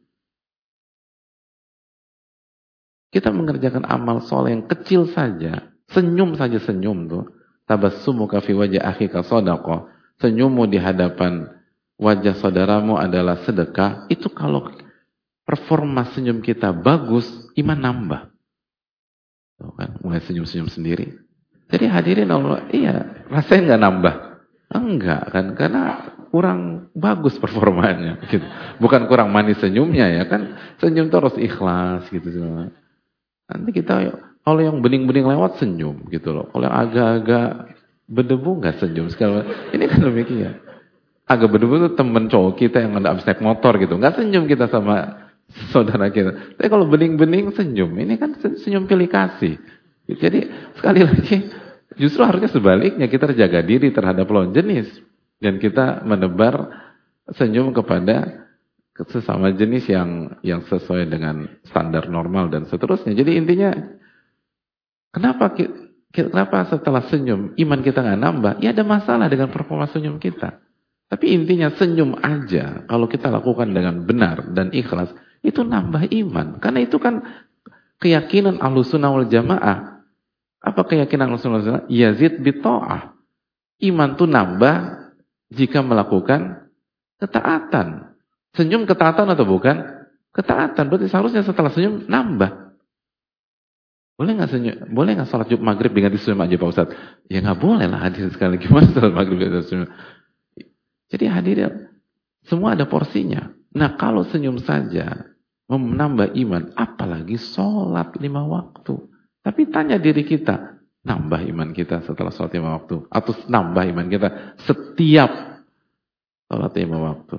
Kita mengerjakan amal soleh yang kecil saja, senyum saja senyum tuh. Tabassumuka fi wajhi akhika shadaqah. Senyummu di hadapan wajah saudaramu adalah sedekah. Itu kalau performa senyum kita bagus, iman nambah. Tuh kan, mulai senyum-senyum sendiri. Jadi hadirin Allah, iya, rasanya nggak nambah. Enggak kan, karena kurang bagus performanya gitu. Bukan kurang manis senyumnya ya kan. Senyum terus ikhlas gitu semua. Nanti kita, kalau yang bening-bening lewat senyum gitu loh. Kalau yang agak-agak berdebu nggak senyum sekali. Ini kan demikian. Agak berdebu itu temen cowok kita yang ada abis naik motor gitu. Nggak senyum kita sama saudara kita. Tapi kalau bening-bening senyum. Ini kan senyum pilih kasih. Jadi sekali lagi, justru harusnya sebaliknya. Kita jaga diri terhadap lawan jenis. Dan kita menebar senyum kepada sesama jenis yang yang sesuai dengan standar normal dan seterusnya. Jadi intinya, kenapa kenapa setelah senyum iman kita nggak nambah? Ya ada masalah dengan performa senyum kita. Tapi intinya senyum aja kalau kita lakukan dengan benar dan ikhlas itu nambah iman. Karena itu kan keyakinan Ahlussunnah wal Jamaah. Apa keyakinan Ahlussunnah wal Jamaah? Yazid bita'ah. Iman tuh nambah jika melakukan ketaatan. Senyum ketaatan atau bukan? Ketaatan. Berarti seharusnya setelah senyum nambah. Boleh nggak senyum? Boleh nggak sholat Jumat maghrib dengan senyum aja Pak Ustadz? Ya nggak boleh lah, hadir sekali. Gimana sholat maghrib dengan senyum? Jadi hadirin, semua ada porsinya. Nah kalau senyum saja menambah iman, apalagi sholat lima waktu. Tapi tanya diri kita, nambah iman kita setelah sholat lima waktu? Atau nambah iman kita setiap sholat lima waktu?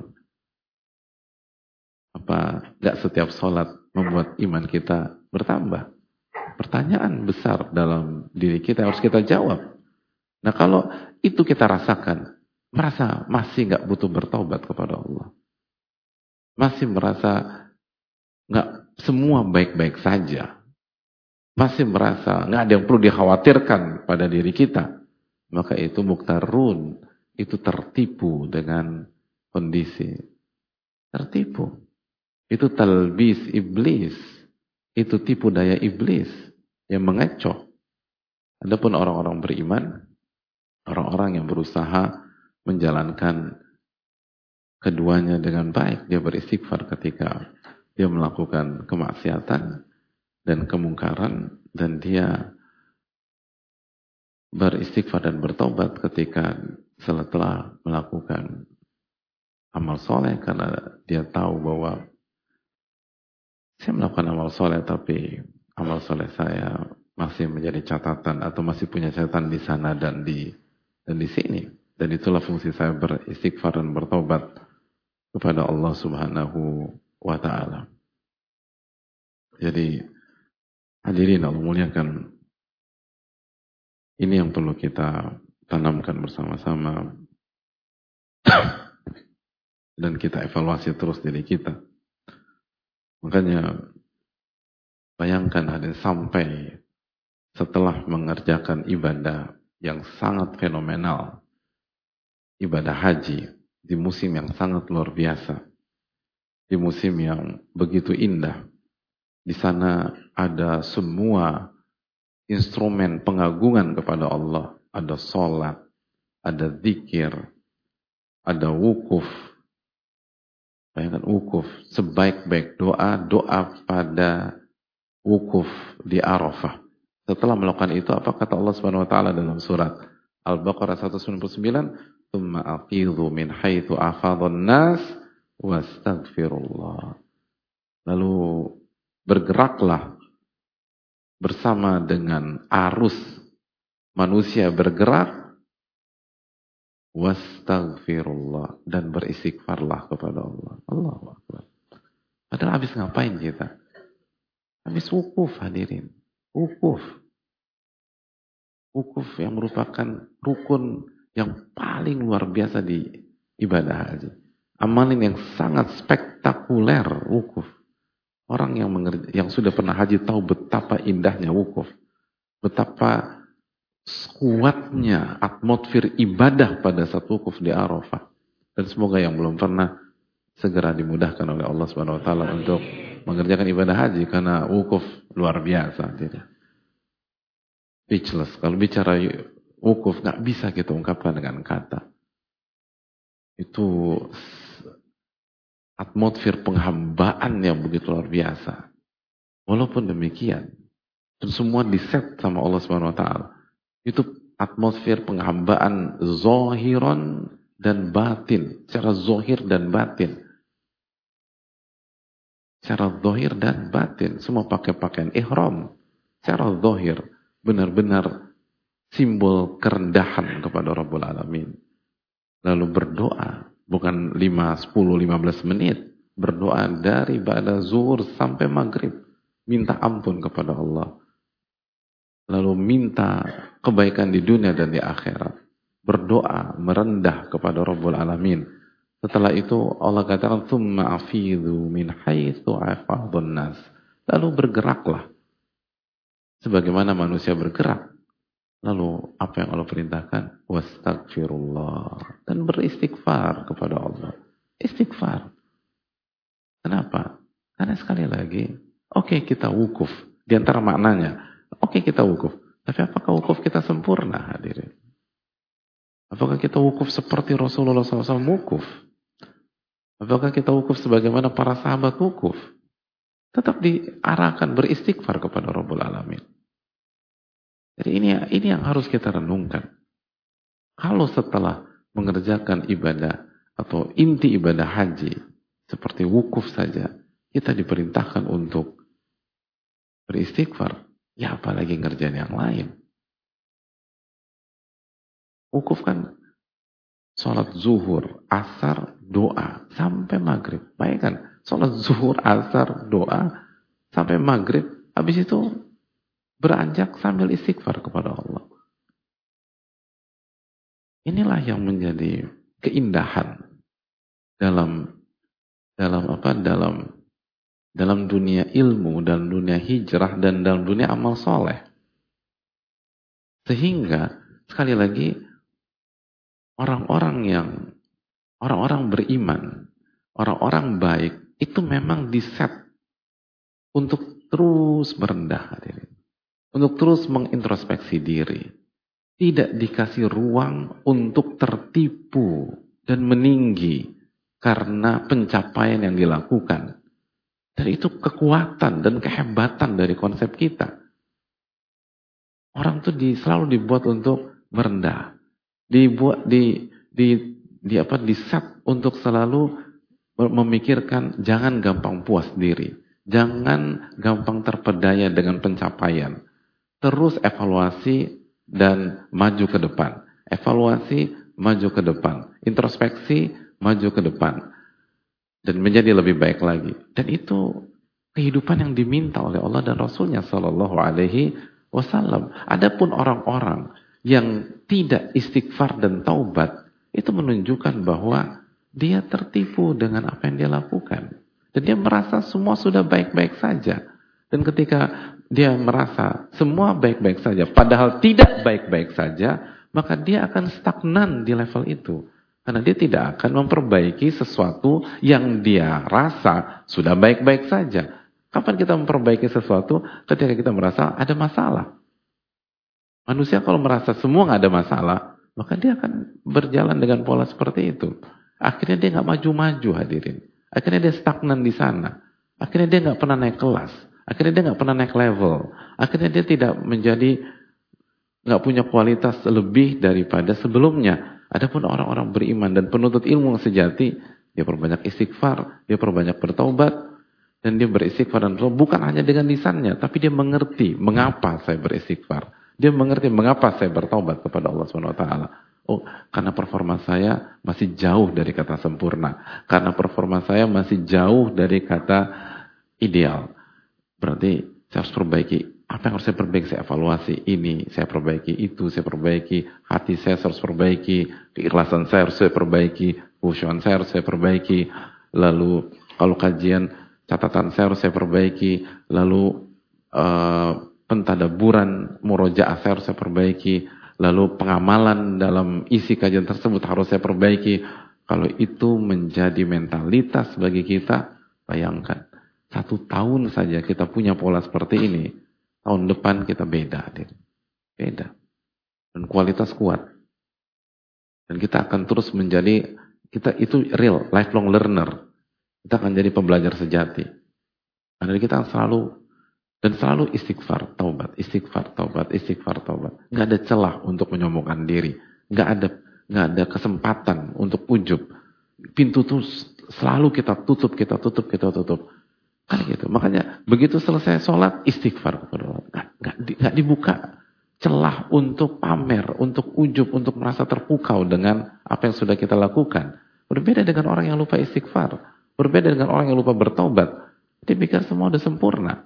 Apa gak setiap sholat membuat iman kita bertambah? Pertanyaan besar dalam diri kita harus kita jawab. Nah kalau itu kita rasakan, merasa masih gak butuh bertobat kepada Allah, masih merasa gak semua baik-baik saja, masih merasa gak ada yang perlu dikhawatirkan pada diri kita, maka itu muktarun, itu tertipu dengan kondisi, tertipu. Itu talbis iblis. Itu tipu daya iblis yang mengecoh. Adapun orang-orang beriman, orang-orang yang berusaha menjalankan keduanya dengan baik. Dia beristighfar ketika dia melakukan kemaksiatan dan kemungkaran. Dan dia beristighfar dan bertobat ketika setelah melakukan amal soleh. Karena dia tahu bahwa saya melakukan amal soleh, tapi amal soleh saya masih menjadi catatan atau masih punya catatan di sana dan di dan di sini. Dan itulah fungsi saya beristighfar dan bertobat kepada Allah Subhanahu wa taala. Jadi hadirin Allah muliakan, ini yang perlu kita tanamkan bersama-sama dan kita evaluasi terus diri kita. Makanya bayangkan ada sampai setelah mengerjakan ibadah yang sangat fenomenal, ibadah haji di musim yang sangat luar biasa, di musim yang begitu indah. Di sana ada semua instrumen pengagungan kepada Allah, ada sholat, ada zikir, ada wukuf. Bayangkan wukuf, sebaik-baik doa, doa pada wukuf di Arafah. Setelah melakukan itu, apa kata Allah Subhanahu wa taala dalam surat Al-Baqarah seratus sembilan puluh sembilan? "Tsumma aqidhu min haitsu afadhan nas wastaghfirullah." Lalu bergeraklah bersama dengan arus manusia bergerak, wastaghfirullah, dan beristighfarlah kepada Allah. Allahu Akbar. Padahal habis ngapain kita? Habis wukuf hadirin. Wukuf. Wukuf yang merupakan rukun yang paling luar biasa di ibadah haji. Amalan yang sangat spektakuler wukuf. Orang yang mengerti, yang sudah pernah haji tahu betapa indahnya wukuf. Betapa kuatnya atmosfer ibadah pada saat wukuf di Arafah. Dan semoga yang belum pernah segera dimudahkan oleh Allah Subhanahu wa taala untuk mengerjakan ibadah haji karena wukuf luar biasa. Speechless. Kalau bicara wukuf nggak bisa kita ungkapkan dengan kata. Itu atmosfer penghambaan yang begitu luar biasa. Walaupun demikian, dan semua diset sama Allah Subhanahu wa taala. Itu atmosfer penghambaan zahiran dan batin, secara zahir dan batin. Secara zahir dan batin, semua pakai pakaian ihram. Secara zahir benar-benar simbol kerendahan kepada Rabbul Alamin. Lalu berdoa, bukan lima, sepuluh, lima belas menit. Berdoa dari ba'da zuhur sampai maghrib. Minta ampun kepada Allah. Lalu minta kebaikan di dunia dan di akhirat. Berdoa, merendah kepada Rabbul Alamin. Setelah itu Allah katakan, "Tsumma afidhu min haitsu afadun nas." Lalu bergeraklah. Sebagaimana manusia bergerak. Lalu apa yang Allah perintahkan? Wastaghfirullah. Dan beristighfar kepada Allah. Istighfar. Kenapa? Karena sekali lagi, oke okay, kita wukuf. Di antara maknanya, oke okay, kita wukuf. Tapi apakah wukuf kita sempurna hadirin? Apakah kita wukuf seperti Rasulullah shallallahu alaihi wasallam wukuf? Apakah kita wukuf sebagaimana para sahabat wukuf? Tetap diarahkan beristighfar kepada Rabbul Alamin. Jadi ini, ini yang harus kita renungkan. Kalau setelah mengerjakan ibadah atau inti ibadah haji seperti wukuf saja, kita diperintahkan untuk beristighfar, ya apalagi ngerjain yang lain. Wukuf kan sholat zuhur, asar, doa sampai maghrib. Bayangkan, sholat zuhur, asar, doa sampai maghrib. Habis itu beranjak sambil istighfar kepada Allah. Inilah yang menjadi keindahan dalam dalam apa? Dalam dalam dunia ilmu, dalam dunia hijrah dan dalam dunia amal soleh. Sehingga sekali lagi orang-orang yang orang-orang beriman, orang-orang baik itu memang diset untuk terus merendah hadirin. Untuk terus mengintrospeksi diri. Tidak dikasih ruang untuk tertipu dan meninggi karena pencapaian yang dilakukan. Dan itu kekuatan dan kehebatan dari konsep kita. Orang tuh di, selalu dibuat untuk merendah. Dibuat di di di apa di set untuk selalu memikirkan jangan gampang puas diri. Jangan gampang terpedaya dengan pencapaian. Terus evaluasi dan maju ke depan. Evaluasi, maju ke depan. Introspeksi, maju ke depan. Dan menjadi lebih baik lagi. Dan itu kehidupan yang diminta oleh Allah dan Rasulnya Sallallahu Alaihi Wasallam. Adapun orang-orang yang tidak istighfar dan taubat, itu menunjukkan bahwa dia tertipu dengan apa yang dia lakukan. Dan dia merasa semua sudah baik-baik saja. Dan ketika dia merasa semua baik-baik saja, padahal tidak baik-baik saja, maka dia akan stagnan di level itu. Karena dia tidak akan memperbaiki sesuatu yang dia rasa sudah baik-baik saja. Kapan kita memperbaiki sesuatu? Ketika kita merasa ada masalah. Manusia kalau merasa semua nggak ada masalah, maka dia akan berjalan dengan pola seperti itu. Akhirnya dia nggak maju-maju hadirin. Akhirnya dia stagnan di sana. Akhirnya dia nggak pernah naik kelas. Akhirnya dia nggak pernah naik level. Akhirnya dia tidak menjadi, nggak punya kualitas lebih daripada sebelumnya. Adapun orang-orang beriman dan penuntut ilmu yang sejati, dia perbanyak istighfar, dia perbanyak bertaubat, dan dia beristighfar dan bertaubat bukan hanya dengan lisannya, tapi dia mengerti mengapa saya beristighfar. Dia mengerti mengapa saya bertaubat kepada Allah subhanahu wa taala. Oh, karena performa saya masih jauh dari kata sempurna. Karena performa saya masih jauh dari kata ideal. Berarti Saya harus perbaiki. Apa yang harus saya perbaiki? Saya evaluasi. Ini saya perbaiki. Itu saya perbaiki. Hati saya harus perbaiki. Keikhlasan saya harus saya perbaiki. Khusyuan saya harus saya perbaiki. Lalu kalau kajian, catatan saya harus saya perbaiki. Lalu uh, pentadaburan, murojaah saya harus saya perbaiki. Lalu pengamalan dalam isi kajian tersebut harus saya perbaiki. Kalau itu menjadi mentalitas bagi kita, bayangkan. Satu tahun saja kita punya pola seperti ini. Tahun depan kita beda. Beda. Dan kualitas kuat. Dan kita akan terus menjadi, kita itu real, lifelong learner. Kita akan jadi pembelajar sejati. Karena kita selalu, dan selalu istighfar, taubat, istighfar, taubat, istighfar, taubat. Nggak ada celah untuk menyombongkan diri. Nggak ada, nggak ada kesempatan untuk ujub. Pintu itu selalu kita tutup, kita tutup, kita tutup. Kan gitu. Makanya begitu selesai sholat, istighfar kepada Allah. Nggak, nggak, nggak dibuka celah untuk pamer, untuk ujub, untuk merasa terpukau dengan apa yang sudah kita lakukan. Berbeda dengan orang yang lupa istighfar. Berbeda dengan orang yang lupa bertobat. Dia pikir semua sudah sempurna.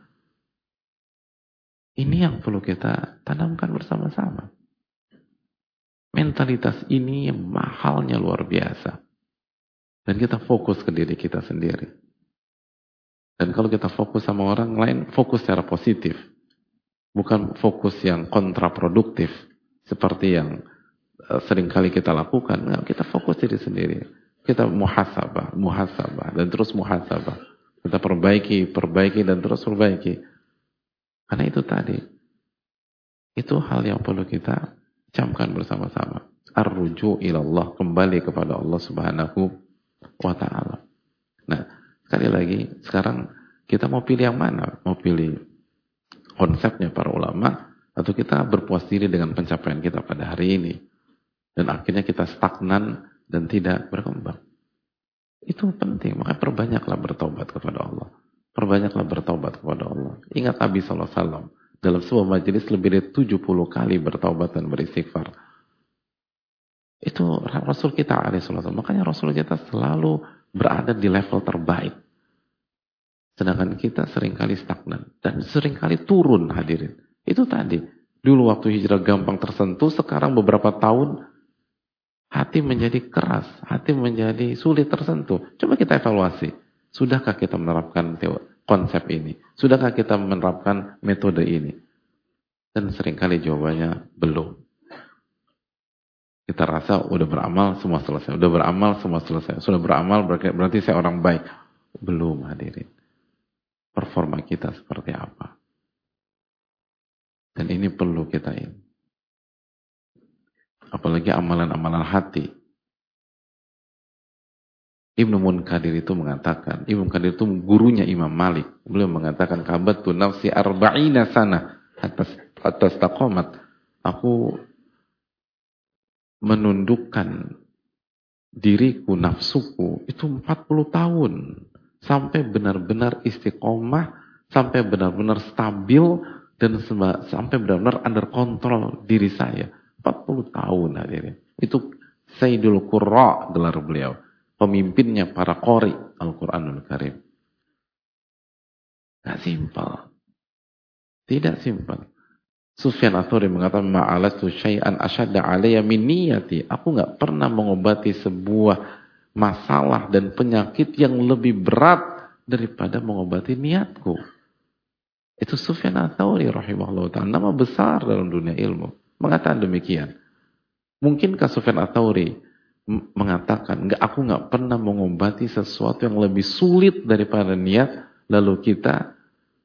Ini yang perlu kita tanamkan bersama-sama. Mentalitas ini mahalnya luar biasa. Dan kita fokus ke diri kita sendiri. Dan kalau kita fokus sama orang lain, fokus secara positif. Bukan fokus yang kontraproduktif. Seperti yang uh, seringkali kita lakukan. Nah, kita fokus diri sendiri. Kita muhasabah, muhasabah. Dan terus muhasabah. Kita perbaiki, perbaiki, dan terus perbaiki. Karena itu tadi. Itu hal yang perlu kita camkan bersama-sama. Ar-ruju ilallah. Kembali kepada Allah subhanahu wa ta'ala. Nah, sekali lagi, sekarang kita mau pilih yang mana? Mau pilih konsepnya para ulama, atau kita berpuas diri dengan pencapaian kita pada hari ini. Dan akhirnya kita stagnan dan tidak berkembang. Itu penting, makanya perbanyaklah bertobat kepada Allah. Perbanyaklah bertobat kepada Allah. Ingat Nabi shallallahu alaihi wasallam, dalam sebuah majelis lebih dari tujuh puluh kali bertobat dan beristighfar. Itu Rasul kita alaihi wasallam. Makanya Rasul kita selalu berada di level terbaik. Sedangkan kita seringkali stagnan. Dan seringkali turun hadirin. Itu tadi. Dulu waktu hijrah gampang tersentuh. Sekarang beberapa tahun hati menjadi keras. Hati menjadi sulit tersentuh. Coba kita evaluasi. Sudahkah kita menerapkan konsep ini? Sudahkah kita menerapkan metode ini? Dan seringkali jawabannya belum. Kita rasa udah beramal semua selesai. Udah beramal semua selesai. Sudah beramal berarti saya orang baik. Belum hadirin. Performa kita seperti apa. Dan ini perlu kita ini. Apalagi amalan-amalan hati. Ibnu Munkadir itu mengatakan, Ibnu Munkadir itu gurunya Imam Malik. Beliau mengatakan, kabatu nafsi arba'ina sana atas atas taqamat. Aku menundukkan diriku, nafsuku itu empat puluh tahun. Sampai benar-benar istiqomah, sampai benar-benar stabil, dan sampai benar-benar under kontrol diri saya. empat puluh tahun hadirin. Itu Sayyidul Qurra gelar beliau. Pemimpinnya para qori Al-Quranul Karim. Gak simpel. Tidak simpel. Sufyan Ats-Tsauri mengatakan, ma'alastu syai'an asyadda alayya min niyati. Aku gak pernah mengobati sebuah masalah dan penyakit yang lebih berat daripada mengobati niatku. Itu Sufyan Ats-Tsauri rahimahullah ta'ala. Nama besar dalam dunia ilmu. Mengatakan demikian. Mungkinkah Sufyan Ats-Tsauri mengatakan, enggak, aku nggak pernah mengobati sesuatu yang lebih sulit daripada niat, lalu kita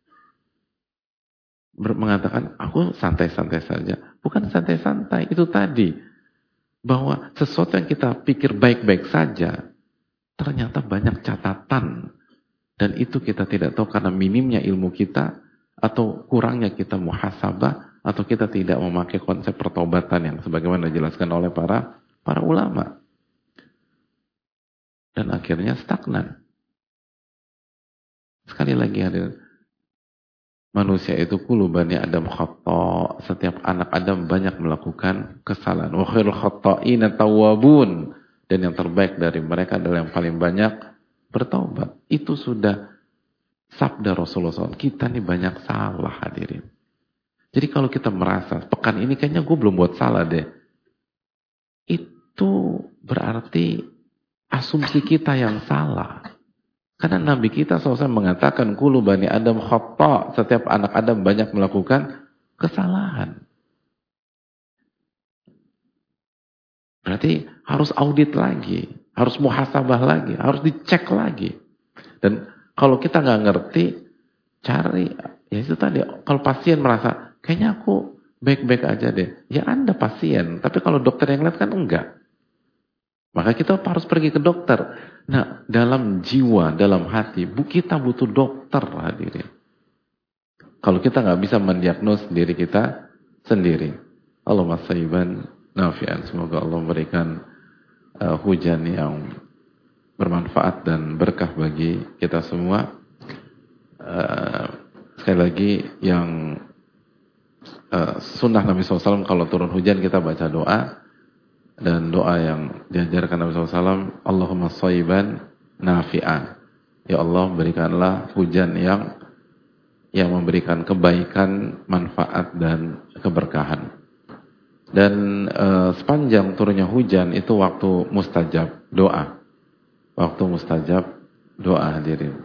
mengatakan, aku santai-santai saja. Bukan santai-santai, itu tadi. Bahwa sesuatu yang kita pikir baik-baik saja, ternyata banyak catatan. Dan itu kita tidak tahu karena minimnya ilmu kita, atau kurangnya kita muhasabah, atau kita tidak memakai konsep pertobatan yang sebagaimana dijelaskan oleh para para ulama. Dan akhirnya stagnan. Sekali lagi hadir, manusia itu kullu bani Adam khata'. Setiap anak Adam banyak melakukan kesalahan. Wa khairul khata'ina tawwabun. Dan yang terbaik dari mereka adalah yang paling banyak bertaubat. Itu sudah sabda Rasulullah shallallahu alaihi wasallam, kita nih banyak salah hadirin. Jadi kalau kita merasa, pekan ini kayaknya gue belum buat salah deh. Itu berarti asumsi kita yang salah. Karena Nabi kita shallallahu alaihi wasallam mengatakan, Kullu bani Adam khata', setiap anak Adam banyak melakukan kesalahan. Berarti harus audit lagi, harus muhasabah lagi, harus dicek lagi. Dan kalau kita nggak ngerti, cari, ya itu tadi, kalau pasien merasa, kayaknya aku baik-baik aja deh. Ya Anda pasien, tapi kalau dokter yang lihat kan enggak. Maka kita harus pergi ke dokter. Nah, dalam jiwa, dalam hati, bu kita butuh dokter hadirin. Kalau kita nggak bisa mendiagnos diri kita sendiri. Allahumma sayyiban nafi'an. Semoga Allah memberikan uh, hujan yang bermanfaat dan berkah bagi kita semua. Uh, sekali lagi yang uh, sunnah Nabi shallallahu alaihi wasallam kalau turun hujan kita baca doa. Dan doa yang diajarkan Nabi shallallahu alaihi wasallam, Allahumma shayyiban nafi'an. Ya Allah, berikanlah hujan yang yang memberikan kebaikan, manfaat dan keberkahan. Dan e, sepanjang turunnya hujan itu waktu mustajab doa. Waktu mustajab doa hadirin.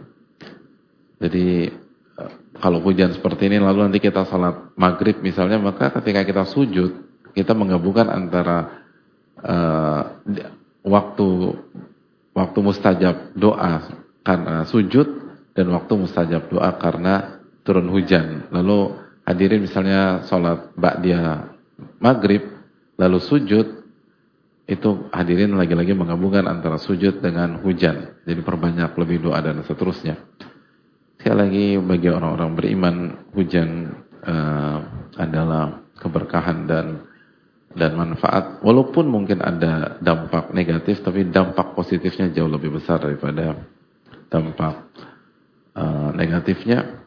Jadi e, kalau hujan seperti ini lalu nanti kita salat maghrib misalnya, maka ketika kita sujud, kita menggabungkan antara Uh, waktu waktu mustajab doa karena sujud dan waktu mustajab doa karena turun hujan. Lalu hadirin misalnya sholat ba'diyah maghrib lalu sujud, itu hadirin lagi-lagi menggabungkan antara sujud dengan hujan. Jadi perbanyak lebih doa dan seterusnya. Sekali lagi bagi orang-orang beriman, hujan uh, adalah keberkahan dan dan manfaat, walaupun mungkin ada dampak negatif, tapi dampak positifnya jauh lebih besar daripada dampak uh, negatifnya.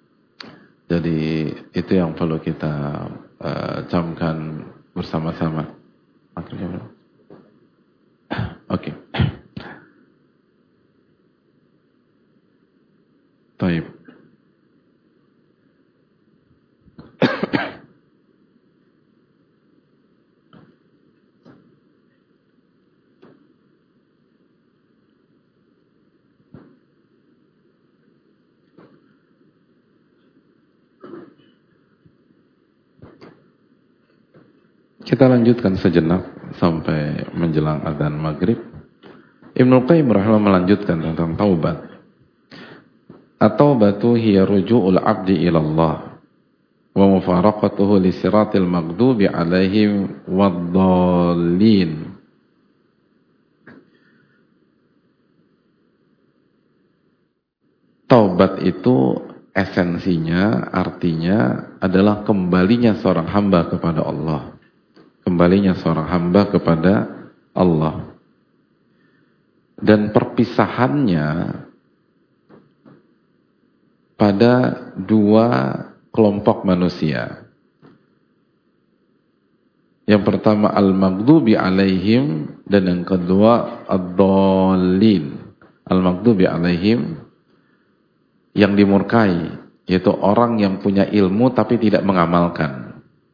Jadi itu yang perlu kita uh, camkan bersama-sama. Oke. Okay. Baik. Kita lanjutkan sejenak sampai menjelang adzan maghrib. Ibnu Qayyim rahimahullah melanjutkan tentang taubat. At-taubatu hiya ruju'ul 'abdi ila Allah wa mufaraqatuhu li siratil maghdubi 'alaihim wad-dallin. Taubat itu esensinya, artinya adalah kembalinya seorang hamba kepada Allah. Kembalinya seorang hamba kepada Allah. Dan perpisahannya pada dua kelompok manusia. Yang pertama al-maghdubi alaihim dan yang kedua ad-dallin. Al-maghdubi alaihim yang dimurkai, yaitu orang yang punya ilmu tapi tidak mengamalkan.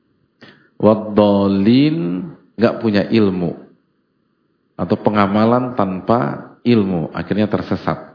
Wad-dallin gak punya ilmu atau pengamalan tanpa ilmu, akhirnya tersesat.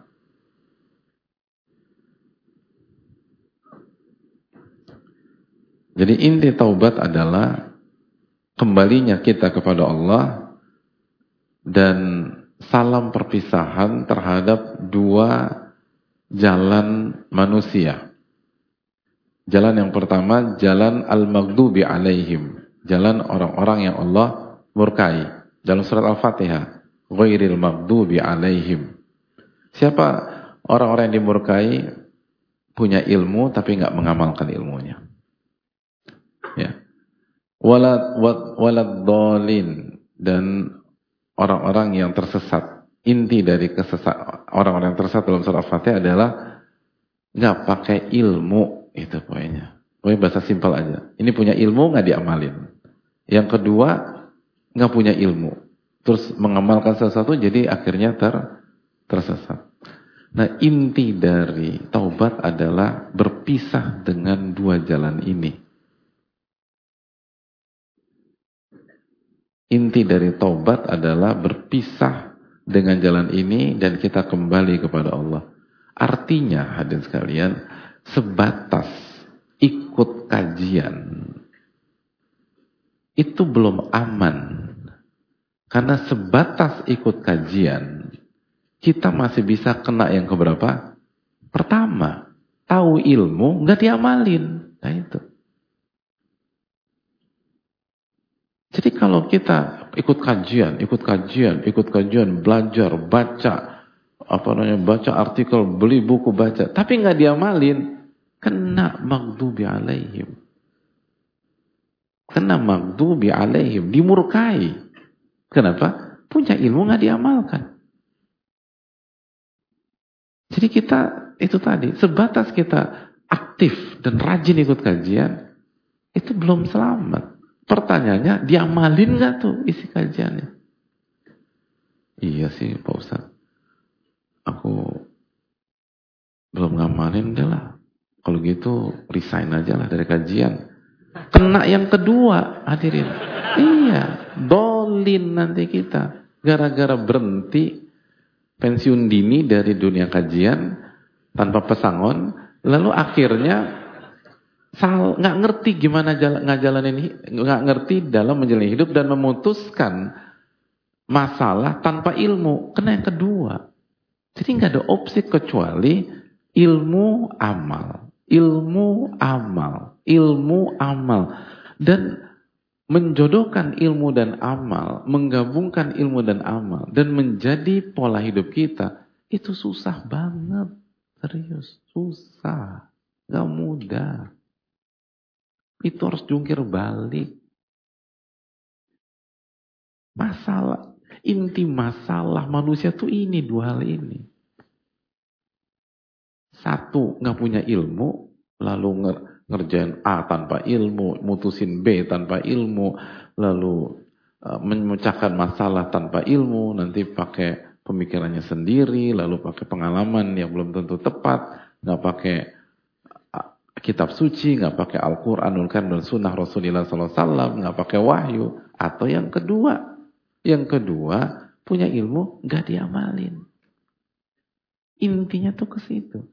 Jadi inti taubat adalah kembalinya kita kepada Allah dan salam perpisahan terhadap dua jalan manusia. Jalan yang pertama, jalan al-maghdubi alaihim, jalan orang-orang yang Allah murkai. Dalam surat Al-Fatihah, ghairil maghdubi alaihim. Siapa orang-orang yang dimurkai? Punya ilmu tapi nggak mengamalkan ilmunya. Ya. Walad walad dhalin, dan orang-orang yang tersesat. Inti dari kesesat orang-orang yang tersesat dalam surat Al-Fatihah adalah nggak pakai ilmu. Itu poinnya. Poin bahasa simpel aja. Ini punya ilmu nggak diamalin. Yang kedua nggak punya ilmu, terus mengamalkan sesuatu jadi akhirnya ter tersesat. Nah, inti dari taubat adalah berpisah dengan dua jalan ini. Inti dari taubat adalah berpisah dengan jalan ini dan kita kembali kepada Allah. Artinya, hadirin sekalian, sebatas ikut kajian itu belum aman. Karena sebatas ikut kajian, kita masih bisa kena yang keberapa? Pertama, tahu ilmu, nggak diamalin. Nah itu. Jadi kalau kita ikut kajian, ikut kajian, ikut kajian, belajar, baca, apa namanya, baca artikel, beli buku, baca, tapi nggak diamalin, kena maghdubi alaihim. Kena maghdubi alaihim, dimurkai. Kenapa? Punya ilmu nggak diamalkan. Jadi kita, itu tadi, sebatas kita aktif dan rajin ikut kajian, itu belum selamat. Pertanyaannya, diamalin nggak tuh isi kajiannya? Iya sih Pak Ustadz, aku belum ngamalin, udah lah. Kalau gitu resign aja lah dari kajian. Kena yang kedua, hadirin. Iya, dolin nanti kita. Gara-gara berhenti pensiun dini dari dunia kajian tanpa pesangon, lalu akhirnya sal nggak ngerti gimana jalan ngajalanin, nggak ngerti dalam menjalani hidup dan memutuskan masalah tanpa ilmu. Kena yang kedua. Jadi nggak ada opsi kecuali ilmu amal, ilmu amal, ilmu amal, dan menjodohkan ilmu dan amal, menggabungkan ilmu dan amal, dan menjadi pola hidup kita, itu susah banget. Serius, susah. Gak mudah. Itu harus jungkir balik. Masalah, inti masalah manusia tuh ini, dua hal ini. Satu, gak punya ilmu, lalu nger ngerjain A tanpa ilmu, mutusin B tanpa ilmu, lalu uh, memecahkan masalah tanpa ilmu, nanti pakai pemikirannya sendiri, lalu pakai pengalaman yang belum tentu tepat, nggak pakai uh, kitab suci, nggak pakai Al-Quranul Karim dan Sunnah Rasulullah sallallahu alaihi wasallam, nggak pakai wahyu. Atau yang kedua, yang kedua punya ilmu nggak diamalin. Intinya tuh ke situ.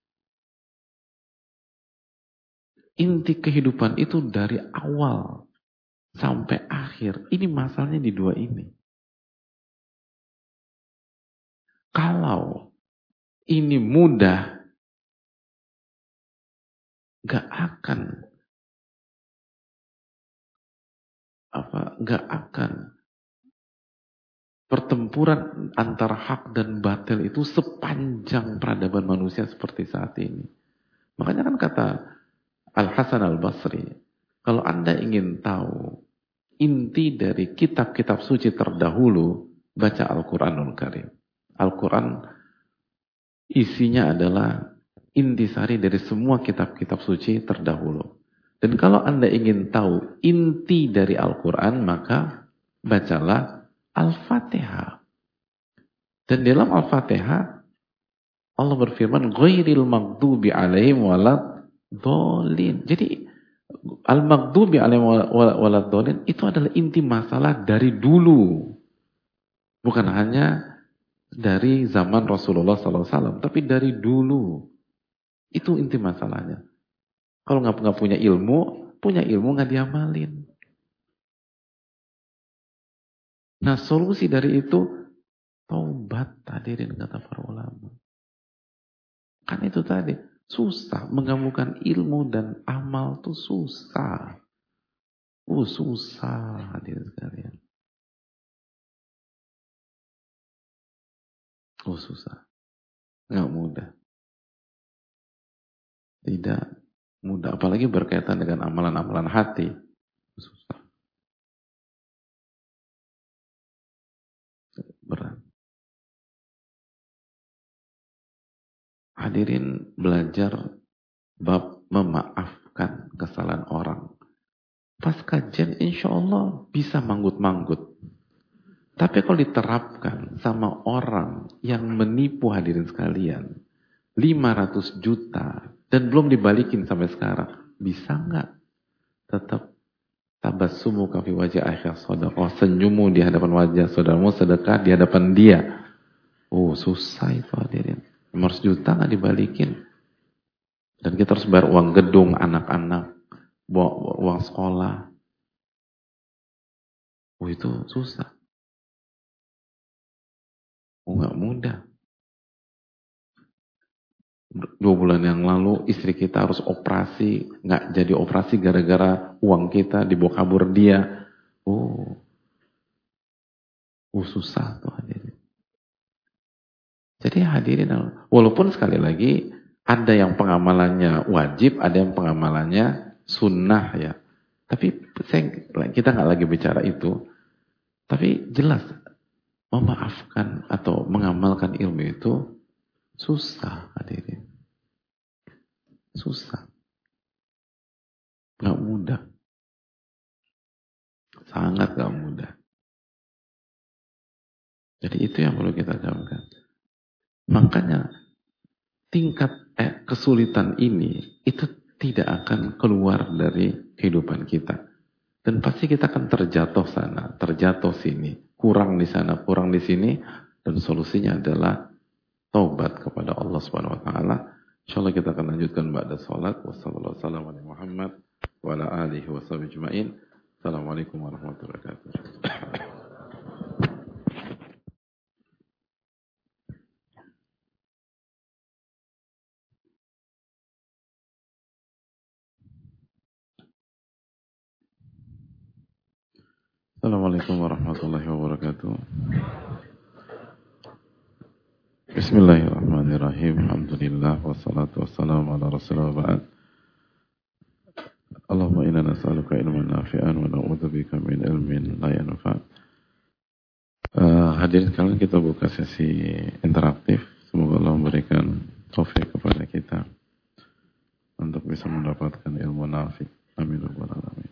Inti kehidupan itu dari awal sampai akhir. Ini masalahnya di dua ini. Kalau ini mudah, gak akan apa? Gak akan pertempuran antara hak dan batil itu sepanjang peradaban manusia seperti saat ini. Makanya kan kata Al-Hasan Al-Basri, kalau Anda ingin tahu inti dari kitab-kitab suci terdahulu, baca Al-Quranul Karim. Al-Quran isinya adalah intisari dari semua kitab-kitab suci terdahulu. Dan kalau Anda ingin tahu inti dari Al-Quran, maka bacalah Al-Fatihah. Dan dalam Al-Fatihah, Allah berfirman, ghairil maghdubi alaihim waladhdallin. Jadi al-maghdubi alaihim waladhdallin itu adalah inti masalah dari dulu. Bukan hanya dari zaman Rasulullah sallallahu alaihi wasallam, tapi dari dulu. Itu inti masalahnya. Kalau nggak nggak punya ilmu, punya ilmu nggak diamalin. Nah, solusi dari itu taubat, hadirin, kata para ulama. Kan itu tadi, susah menggabungkan ilmu dan amal tuh susah. Oh, susah, hadirin sekalian. Oh, susah. Nggak mudah. Tidak mudah, apalagi berkaitan dengan amalan-amalan hati. Susah. Berat. Hadirin, belajar bab memaafkan kesalahan orang. Pas kajian insya Allah bisa manggut-manggut. Tapi kalau diterapkan sama orang yang menipu hadirin sekalian, lima ratus juta, dan belum dibalikin sampai sekarang, bisa nggak tetap tabassumu ka fi wajhi akhir sadaqah, senyummu di hadapan wajah saudaramu sedekah di hadapan dia? Oh, susah itu hadirin. lima ratus juta nggak dibalikin. Dan kita harus bayar uang gedung anak-anak, uang sekolah. Oh, itu susah. Oh, nggak mudah. Dua bulan yang lalu istri kita harus operasi, nggak jadi operasi gara-gara uang kita dibawa kabur dia. Oh, oh susah tuh hadirin. Jadi hadirin, walaupun sekali lagi ada yang pengamalannya wajib, ada yang pengamalannya sunnah ya. Tapi saya, kita nggak lagi bicara itu. Tapi jelas memaafkan atau mengamalkan ilmu itu susah hadirin. Susah. Nggak mudah. Sangat nggak mudah. Jadi itu yang perlu kita camkan. Makanya tingkat eh, kesulitan ini itu tidak akan keluar dari kehidupan kita. Dan pasti kita akan terjatuh sana, terjatuh sini, kurang di sana, kurang di sini, dan solusinya adalah taubat kepada Allah Subhanahu wa taala. Insyaallah kita akan lanjutkan ba'da salat. Wassallallahu wasallam ala Muhammad wa ala alihi washabihi ajmain. Assalamualaikum warahmatullahi wabarakatuh. Assalamualaikum warahmatullahi wabarakatuh. Bismillahirrahmanirrahim. Alhamdulillah wassalatu wassalamu ala Rasulillah ba'd. Allahumma inna nas'aluka ilman nafi'an wa na'udzubika min ilmin la yanfa'. Uh, hadirin sekalian, kita buka sesi interaktif. Semoga Allah memberikan taufik kepada kita untuk bisa mendapatkan ilmu nafi'. Amin ya rabbal alamin.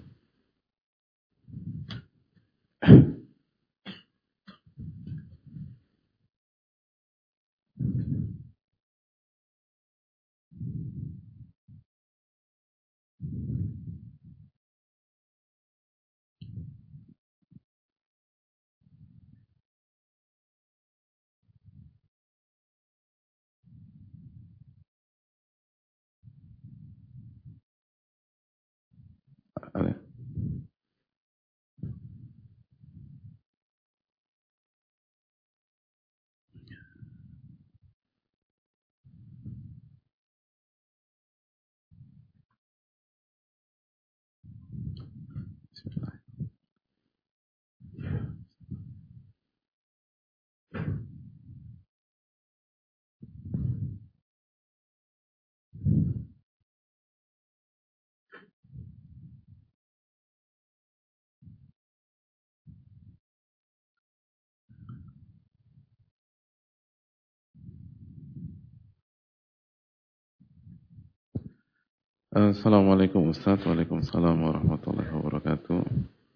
Assalamualaikum Ustaz. Waalaikumsalam warahmatullahi wabarakatuh.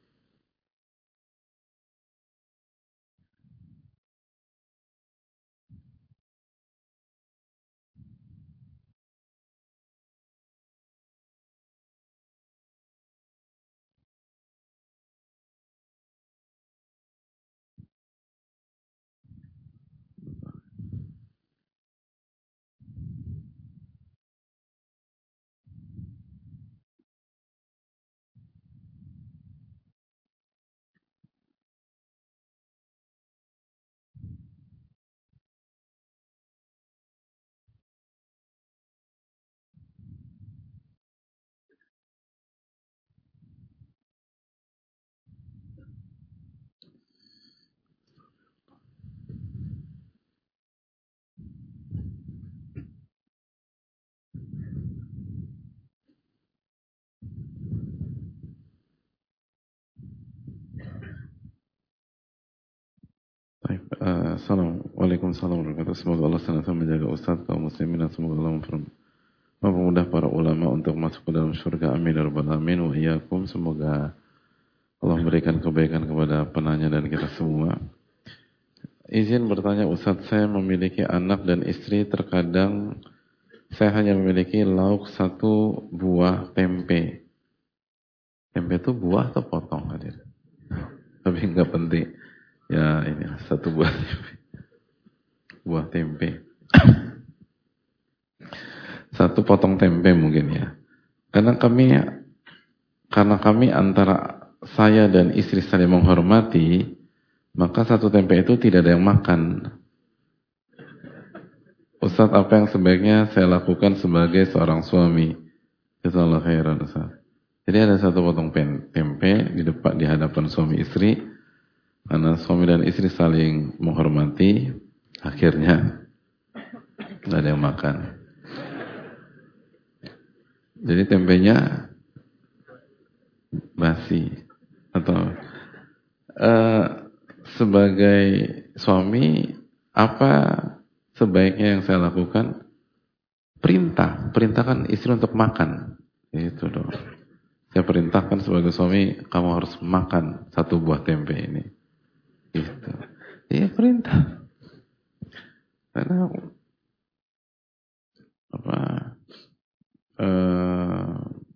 Assalamualaikum warahmatullahi wabarakatuh. Semoga Allah senantiasa menjaga Ustaz, kaum muslimin, dan semoga Allah mempermudah para ulama untuk masuk ke dalam surga. Amin ya rabbal alamin wa iyyakum. Semoga Allah memberikan kebaikan kepada penanya dan kita semua. izin bertanya Ustadz, saya memiliki anak dan istri, terkadang saya hanya memiliki lauk satu buah tempe. Tempe itu buah atau potong hadir? Tapi nggak penting. Ya ini satu buah tempe. Buah tempe. Satu potong tempe mungkin ya. Karena kami karena kami antara saya dan istri saling menghormati, maka satu tempe itu tidak ada yang makan. Ustadz, apa yang sebaiknya saya lakukan sebagai seorang suami? Jazakallahu khairan, Ustadz. Jadi ada satu potong tempe di depan di hadapan suami istri. Karena suami dan istri saling menghormati, akhirnya nggak ada yang makan. Jadi tempenya basi. Atau uh, sebagai suami, apa sebaiknya yang saya lakukan? Perintah, perintahkan istri untuk makan. Itu dong. Saya perintahkan sebagai suami, kamu harus makan satu buah tempe ini. Gitu. Iya perintah. Karena apa? Eh,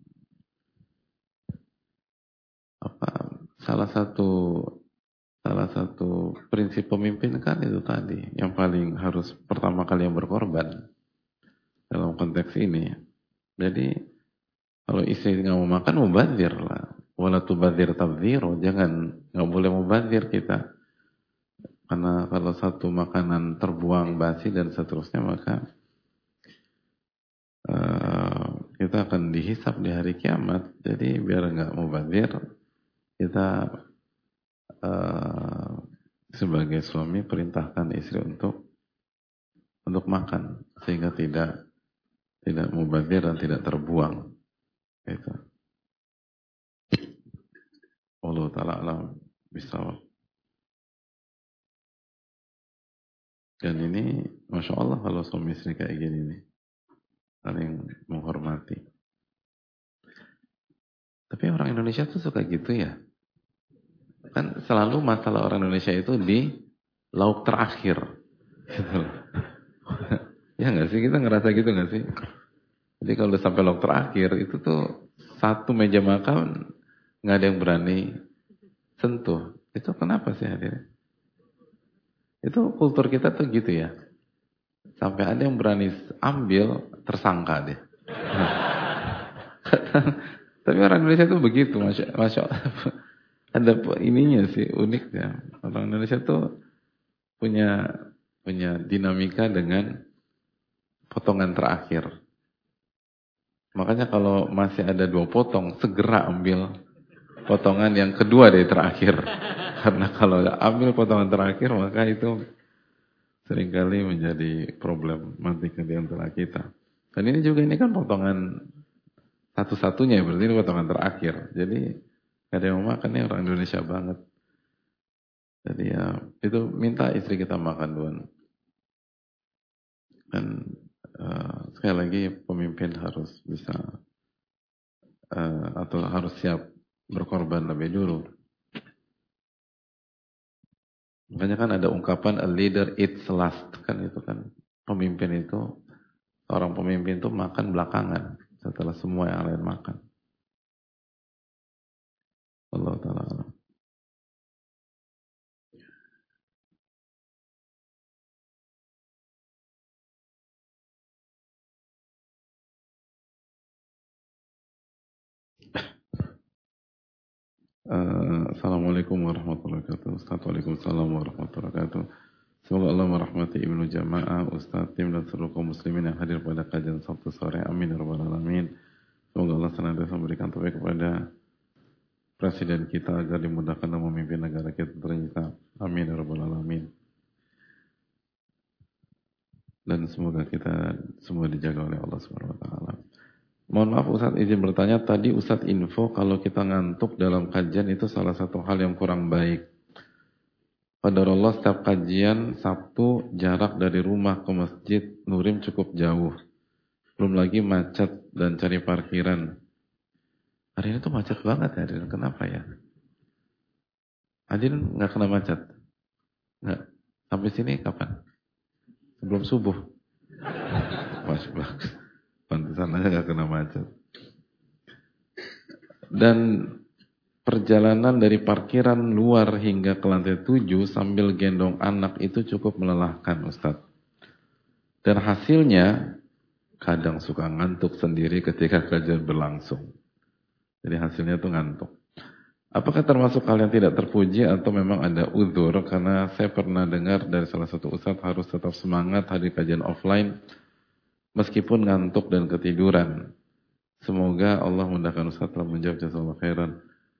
apa? Salah satu salah satu prinsip pemimpin kan itu tadi, yang paling harus pertama kali yang berkorban dalam konteks ini. Jadi kalau istri nggak mau makan, mubadzir lah. Wala tubadzir tabdziro, jangan nggak boleh mubadzir kita. Karena kalau satu makanan terbuang basi dan seterusnya, maka uh, kita akan dihisap di hari kiamat. Jadi biar nggak mubadzir, kita uh, sebagai suami perintahkan istri untuk untuk makan sehingga tidak tidak mubadzir dan tidak terbuang. Itu. Allah Ta'ala alam bisawab. Dan ini, Masya Allah kalau suami istri kayak gini nih, saling menghormati. Tapi orang Indonesia tuh suka gitu ya. Kan selalu masalah orang Indonesia itu di lauk terakhir. Gitu. Ya nggak sih, kita ngerasa gitu nggak sih? Jadi kalau udah sampai lauk terakhir, itu tuh satu meja makan nggak ada yang berani sentuh. Itu kenapa sih hadirin? Itu kultur kita tuh gitu ya. Sampai ada yang berani ambil, tersangka deh. Tapi orang Indonesia tuh begitu, Masya, Masya Allah. Ada ininya sih, unik ya. Orang Indonesia tuh punya punya dinamika dengan potongan terakhir. Makanya kalau masih ada dua potong, segera ambil potongan yang kedua dari terakhir. Karena kalau ambil potongan terakhir, maka itu seringkali menjadi problematika di antara kita. Dan ini juga ini kan potongan satu-satunya, berarti ini potongan terakhir. Jadi gak ada yang mau makan, ini orang Indonesia banget. Jadi ya itu minta istri kita makan duluan. Dan uh, sekali lagi pemimpin harus bisa uh, atau harus siap berkorban lebih dulu. Makanya kan ada ungkapan a leader eats last, kan itu kan pemimpin itu, orang pemimpin itu makan belakangan setelah semua yang lain makan. Allah Ta'ala alam. Uh, Assalamualaikum warahmatullahi wabarakatuh. Ustaz, waalaikumsalam warahmatullahi wabarakatuh. Semoga Allah merahmati Ibnu Jamaah, Ustaz, tim dan seluruh kaum muslimin yang hadir pada kajian Sabtu sore. Amin ya rabbal alamin. Semoga Allah senantiasa memberikan taufik kepada presiden kita agar dimudahkan dalam memimpin negara kita tercinta. Amin ya rabbal alamin. Dan semoga kita semua dijaga oleh Allah Subhanahu wa taala. Mohon maaf Ustaz, izin bertanya, tadi Ustaz info kalau kita ngantuk dalam kajian itu salah satu hal yang kurang baik. Qadarullah setiap kajian Sabtu jarak dari rumah ke Masjid Nurim cukup jauh. Belum lagi macet dan cari parkiran. Hari ini tuh macet banget ya, Adin. Kenapa ya? Adin nggak kena macet? Nggak. Sampai sini kapan? Sebelum subuh. Masya Allah. Pantesan aja gak kena macet. Dan perjalanan dari parkiran luar hingga ke lantai tujuh sambil gendong anak itu cukup melelahkan, Ustadz. Dan hasilnya kadang suka ngantuk sendiri ketika kajian berlangsung. Jadi hasilnya tuh ngantuk. Apakah termasuk hal yang tidak terpuji atau memang ada uzur? Karena saya pernah dengar dari salah satu ustadz harus tetap semangat hadir kajian offline meskipun ngantuk dan ketiduran. Semoga Allah mudahkan ustadz telah menjawab, jazakallahu khairan.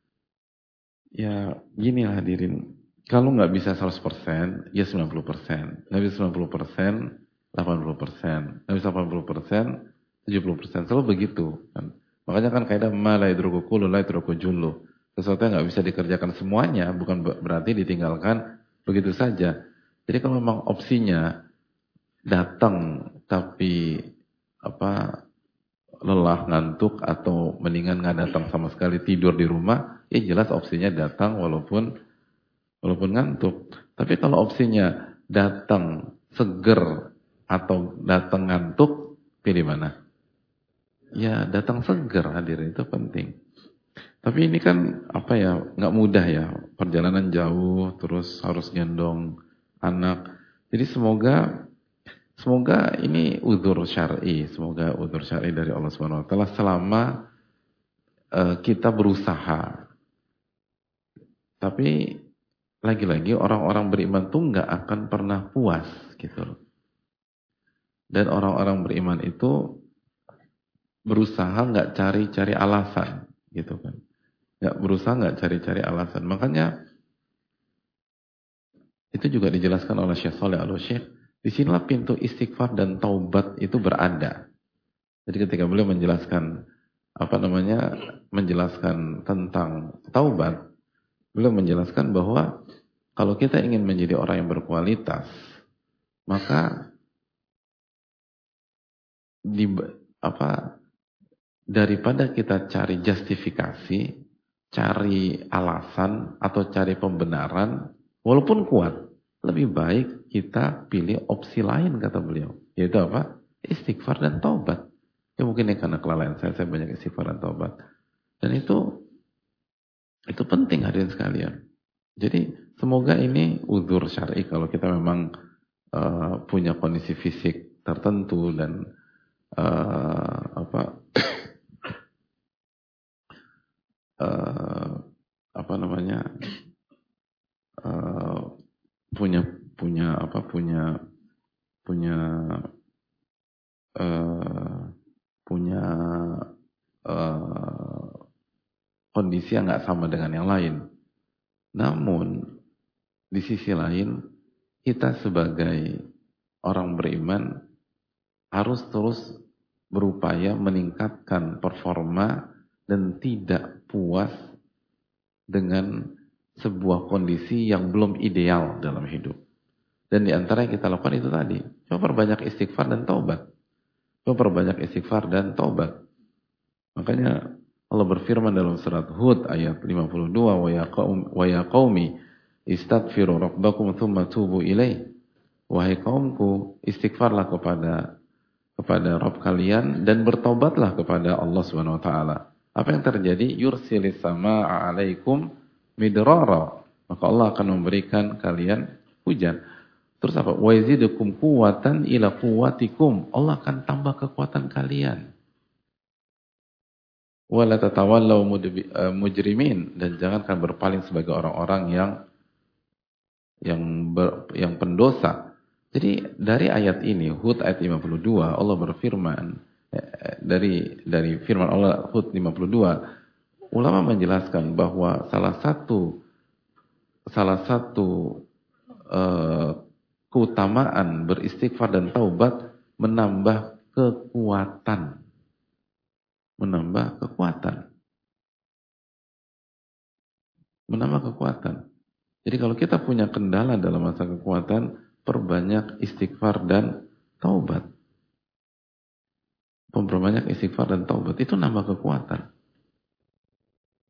Ya gini lah hadirin, kalau nggak bisa seratus persen ya sembilan puluh persen, nggak bisa sembilan puluh persen delapan puluh persen, nggak bisa delapan puluh persen tujuh puluh persen, selalu begitu kan. Makanya kan kaidah ma la yadruku kullu la yadruku jullu. Sesuatu yang nggak bisa dikerjakan semuanya bukan berarti ditinggalkan begitu saja. Jadi kalau memang opsinya datang tapi apa lelah, ngantuk, atau mendingan nggak datang sama sekali tidur di rumah, ya jelas opsinya datang walaupun walaupun ngantuk. Tapi kalau opsinya datang seger atau datang ngantuk, pilih mana? Ya datang seger, hadirin, itu penting. Tapi ini kan apa ya, nggak mudah ya, perjalanan jauh, terus harus gendong anak. Jadi semoga semoga ini uzur syar'i, semoga uzur syar'i dari Allah Subhanahu Wa Taala selama uh, kita berusaha. Tapi lagi-lagi orang-orang beriman tuh nggak akan pernah puas gitu. Dan orang-orang beriman itu berusaha nggak cari-cari alasan gitu kan. Nggak berusaha nggak cari-cari alasan. Makanya itu juga dijelaskan oleh Syekh Shalih Al-Syekh. Disinilah pintu istighfar dan taubat itu berada. Jadi ketika beliau menjelaskan apa namanya, menjelaskan tentang taubat, beliau menjelaskan bahwa kalau kita ingin menjadi orang yang berkualitas, maka di apa daripada kita cari justifikasi, cari alasan atau cari pembenaran, walaupun kuat, lebih baik kita pilih opsi lain, kata beliau. Yaitu apa? Istighfar dan taubat. Ya mungkin ini karena kelalaian saya, saya banyak istighfar dan taubat. Dan itu itu penting hadirin sekalian. Jadi semoga ini uzur syar'i kalau kita memang uh, punya kondisi fisik tertentu dan uh, apa uh, apa namanya uh, punya punya apa punya punya uh, punya uh, kondisi yang nggak sama dengan yang lain. Namun di sisi lain kita sebagai orang beriman harus terus berupaya meningkatkan performa dan tidak puas dengan sebuah kondisi yang belum ideal dalam hidup. Dan di antara yang kita lakukan itu tadi, coba perbanyak istighfar dan taubat. Coba perbanyak istighfar dan taubat. Makanya Allah berfirman dalam surat Hud ayat lima puluh dua, wa ya qaum wa ya qaumi istaghfiru rabbakum tsumma tubu ilaih. Wahai kaumku, istighfarlah kepada kepada Rabb kalian dan bertaubatlah kepada Allah Subhanahu wa taala. Apa yang terjadi? Yursilis samaa'a 'alaikum midrara. Maka Allah akan memberikan kalian hujan. Terus apa? Wa yazidukum quwwatan ila quwwatikum. Allah akan tambah kekuatan kalian. Wa la tatawallaw mujrimin, dan jangan kalian berpaling sebagai orang-orang yang yang ber, yang pendosa. Jadi dari ayat ini, Hud ayat lima puluh dua, Allah berfirman, eh, dari dari firman Allah Hud lima puluh dua, ulama menjelaskan bahwa salah satu salah satu uh, keutamaan beristighfar dan taubat menambah kekuatan. Menambah kekuatan. Menambah kekuatan. Jadi kalau kita punya kendala dalam masa kekuatan, perbanyak istighfar dan taubat. Memperbanyak istighfar dan taubat itu nambah kekuatan.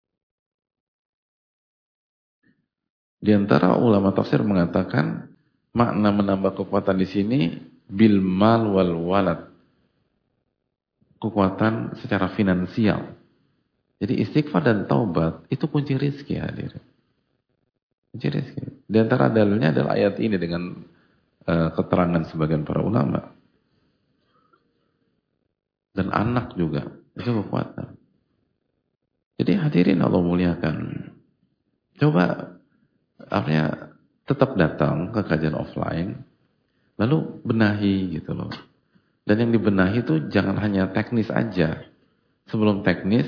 Di antara ulama tafsir mengatakan makna menambah kekuatan di sini bil mal wal walad. Kekuatan secara finansial. Jadi istighfar dan taubat itu kunci rizki, hadirin. Kunci rizki. Di antara dalilnya adalah ayat ini dengan uh, keterangan sebagian para ulama. Dan anak juga itu kekuatan. Jadi hadirin Allah muliakan. Coba artinya tetap datang ke kajian offline, lalu benahi gitu loh. Dan yang dibenahi itu jangan hanya teknis aja. Sebelum teknis,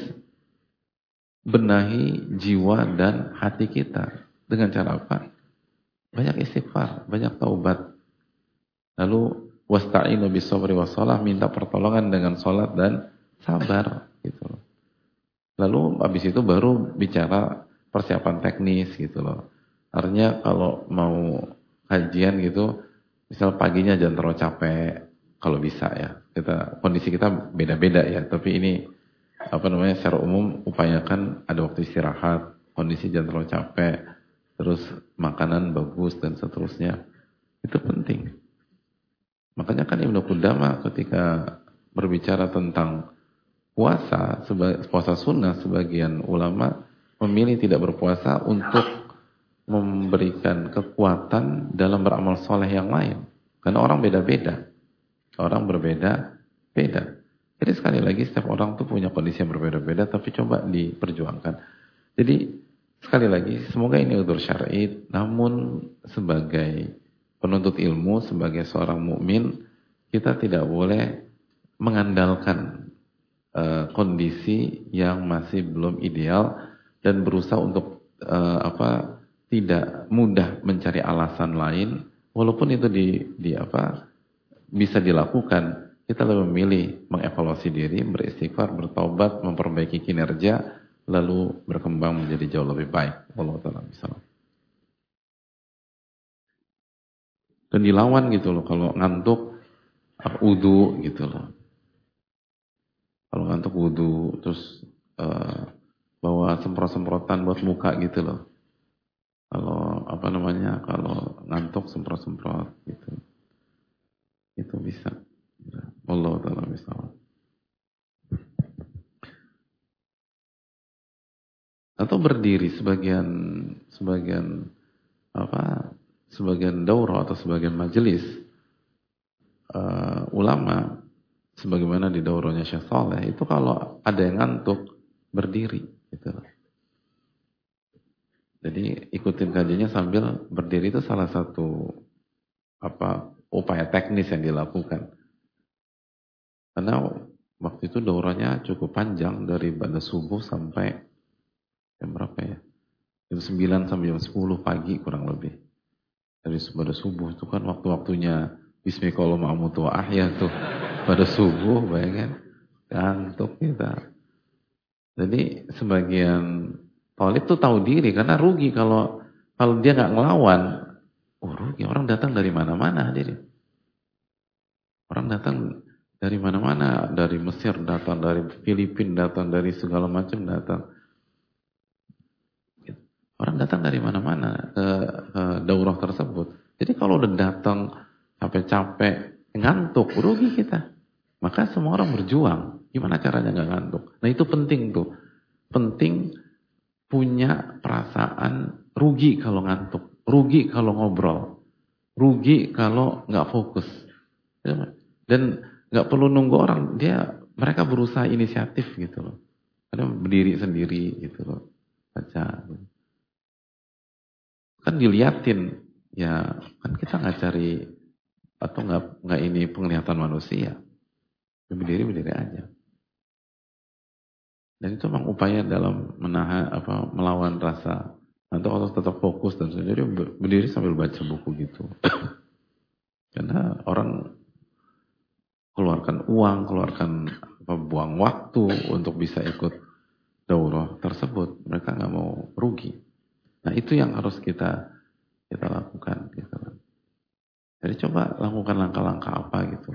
benahi jiwa dan hati kita. Dengan cara apa? Banyak istighfar, banyak taubat. Lalu wasta'inu bis-sabri was-shalah, minta pertolongan dengan salat dan sabar gitu loh. Lalu habis itu baru bicara persiapan teknis gitu loh. Artinya kalau mau kajian gitu, misal paginya jangan terlalu capek kalau bisa ya. Kita kondisi kita beda-beda ya, tapi ini apa namanya secara umum upayakan ada waktu istirahat, kondisi jangan terlalu capek, terus makanan bagus dan seterusnya. Itu penting. Makanya kan Ibnu Qudamah ketika berbicara tentang puasa, puasa sunnah, sebagian ulama memilih tidak berpuasa untuk memberikan kekuatan dalam beramal soleh yang lain. Karena orang beda-beda. Orang berbeda-beda. Jadi sekali lagi setiap orang tuh punya kondisi yang berbeda-beda, tapi coba diperjuangkan. Jadi sekali lagi semoga ini udzur syar'i, namun sebagai penuntut ilmu, sebagai seorang mukmin, kita tidak boleh mengandalkan uh, kondisi yang masih belum ideal dan berusaha untuk uh, apa tidak mudah mencari alasan lain, walaupun itu di, di apa bisa dilakukan. Kita lebih memilih mengevaluasi diri, beristighfar, bertaubat, memperbaiki kinerja, lalu berkembang menjadi jauh lebih baik. Wallahu ta'ala bishawab. Dan dilawan gitu loh, kalau ngantuk wudu gitu loh. Kalau ngantuk wudu, terus uh, bawa semprot-semprotan buat muka gitu loh. Kalau apa namanya, kalau ngantuk semprot-semprot gitu. Itu bisa. Allah ta'ala bishawab. Atau berdiri sebagian sebagian apa sebagian daurah atau sebagian majelis uh, ulama sebagaimana di daurahnya Syekh Saleh itu kalau ada yang ngantuk berdiri gitu. Jadi ikutin kajiannya sambil berdiri itu salah satu apa upaya teknis yang dilakukan. Karena waktu itu daurahnya cukup panjang dari pada subuh sampai jam berapa ya? Jam sembilan sampai jam sepuluh pagi kurang lebih. Dari pada subuh itu kan waktu-waktunya Bismillah ma'amutu wa ahya tuh. Pada subuh bayangin ngantuk kita. Jadi sebagian talib tuh tahu diri karena rugi kalau kalau dia nggak ngelawan. Oh rugi, orang datang dari mana-mana jadi. Orang datang dari mana-mana, dari Mesir datang, dari Filipina datang, dari segala macam datang. Orang datang dari mana-mana ke, ke daurah tersebut. Jadi kalau udah datang capek-capek, ngantuk, rugi kita. Maka semua orang berjuang. Gimana caranya nggak ngantuk? Nah itu penting tuh. Penting punya perasaan rugi kalau ngantuk, rugi kalau ngobrol, rugi kalau nggak fokus. Dan nggak perlu nunggu orang, dia mereka berusaha inisiatif gitu loh. Kadang berdiri sendiri gitu loh, baca. Kan diliatin, ya kan kita nggak cari atau nggak nggak ini penglihatan manusia, berdiri berdiri aja. Dan itu memang upaya dalam menahan apa melawan rasa. Nanti harus tetap fokus dan jadi berdiri sambil baca buku gitu. Karena orang keluarkan uang, keluarkan apa, buang waktu untuk bisa ikut daurah tersebut, mereka nggak mau rugi. Nah itu yang harus kita kita lakukan. Gitu. Jadi coba lakukan langkah-langkah apa gitu.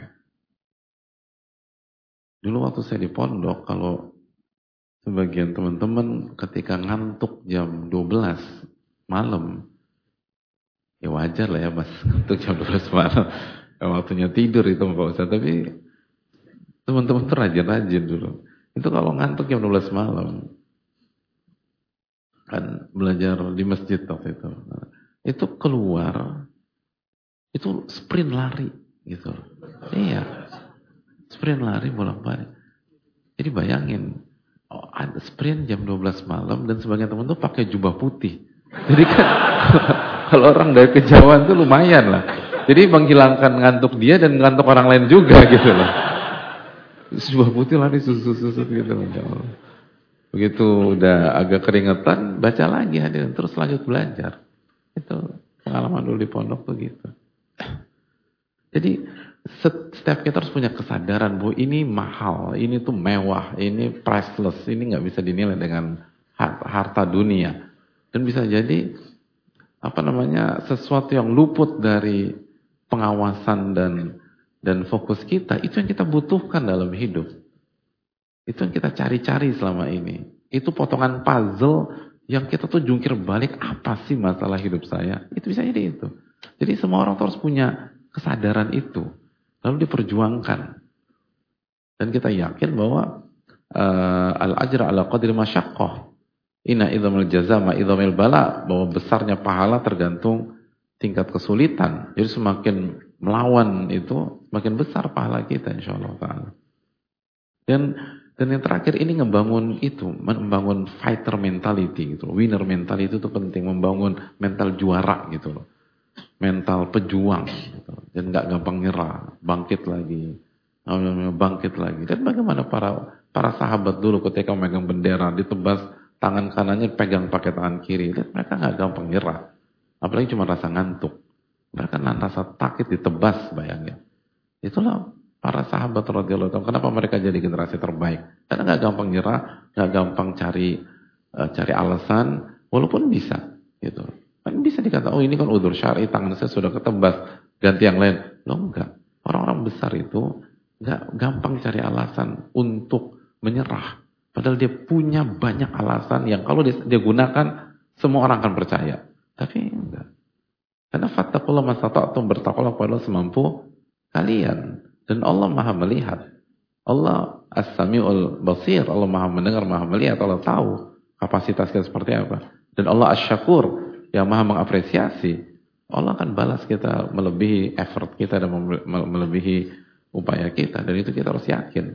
Dulu waktu saya di pondok, kalau sebagian teman-teman ketika ngantuk jam dua belas malam, Ya wajar lah ya mas, untuk jam dua belas malam. Waktunya tidur itu Pak Ustaz. Tapi teman-teman tuh rajin-rajin dulu. Itu kalau ngantuk jam dua belas malam. Kan belajar di masjid waktu itu. Itu keluar, itu sprint lari gitu. Iya, sprint lari bolak-balik. Jadi bayangin, oh, ada sprint jam dua belas malam dan sebagian teman tuh pakai jubah putih. Jadi kan kalau orang dari kejauhan tuh lumayan lah. Jadi menghilangkan ngantuk dia dan ngantuk orang lain juga gitu loh. Jubah putih lari susu-susu gitu loh. Begitu udah agak keringetan, baca lagi hadirin terus lanjut belajar. Itu pengalaman dulu di pondok tuh gitu. Jadi setiap kita harus punya kesadaran bahwa ini mahal, ini tuh mewah, ini priceless, ini nggak bisa dinilai dengan harta dunia. Dan bisa jadi apa namanya sesuatu yang luput dari pengawasan dan dan fokus kita, itu yang kita butuhkan dalam hidup. Itu yang kita cari-cari selama ini. Itu potongan puzzle yang kita tuh jungkir balik, apa sih masalah hidup saya? Itu bisa jadi itu. Jadi semua orang tuh harus punya kesadaran itu. Lalu diperjuangkan. Dan kita yakin bahwa uh, al-ajra ala qadri masyaqqah. Inna idhamil jazama idhamil bala. Bahwa besarnya pahala tergantung tingkat kesulitan. Jadi semakin melawan itu, semakin besar pahala kita insyaAllah ta'ala. Dan Dan yang terakhir ini ngebangun itu, membangun fighter mentality gitu loh. Winner mentality itu penting, membangun mental juara gitu loh. Mental pejuang gitu. Dan gak gampang nyerah, bangkit lagi, bangkit lagi. Dan bagaimana para para sahabat dulu ketika memegang bendera, ditebas tangan kanannya pegang pakai tangan kiri. Dan mereka gak gampang nyerah. Apalagi cuma rasa ngantuk. Mereka rasa takut ditebas bayangnya. Itulah para sahabat radhiyallahu anhum. Kenapa mereka jadi generasi terbaik? Karena nggak gampang nyerah, nggak gampang cari uh, cari alasan, walaupun bisa, gitu. Kan bisa dikata, oh ini kan udzur syar'i, tangan saya sudah ketebas, ganti yang lain. Loh enggak. Orang-orang besar itu nggak gampang cari alasan untuk menyerah. Padahal dia punya banyak alasan yang kalau dia, dia gunakan, semua orang akan percaya. Tapi enggak. Karena fattaqullaha mastata'tum, bertakwalah kepada Allah semampu kalian. Dan Allah maha melihat. Allah as-sami'ul basir. Allah maha mendengar, maha melihat. Allah tahu kapasitas kita seperti apa. Dan Allah as-syakur. Yang maha mengapresiasi. Allah akan balas kita melebihi effort kita dan melebihi upaya kita. Dan itu kita harus yakin.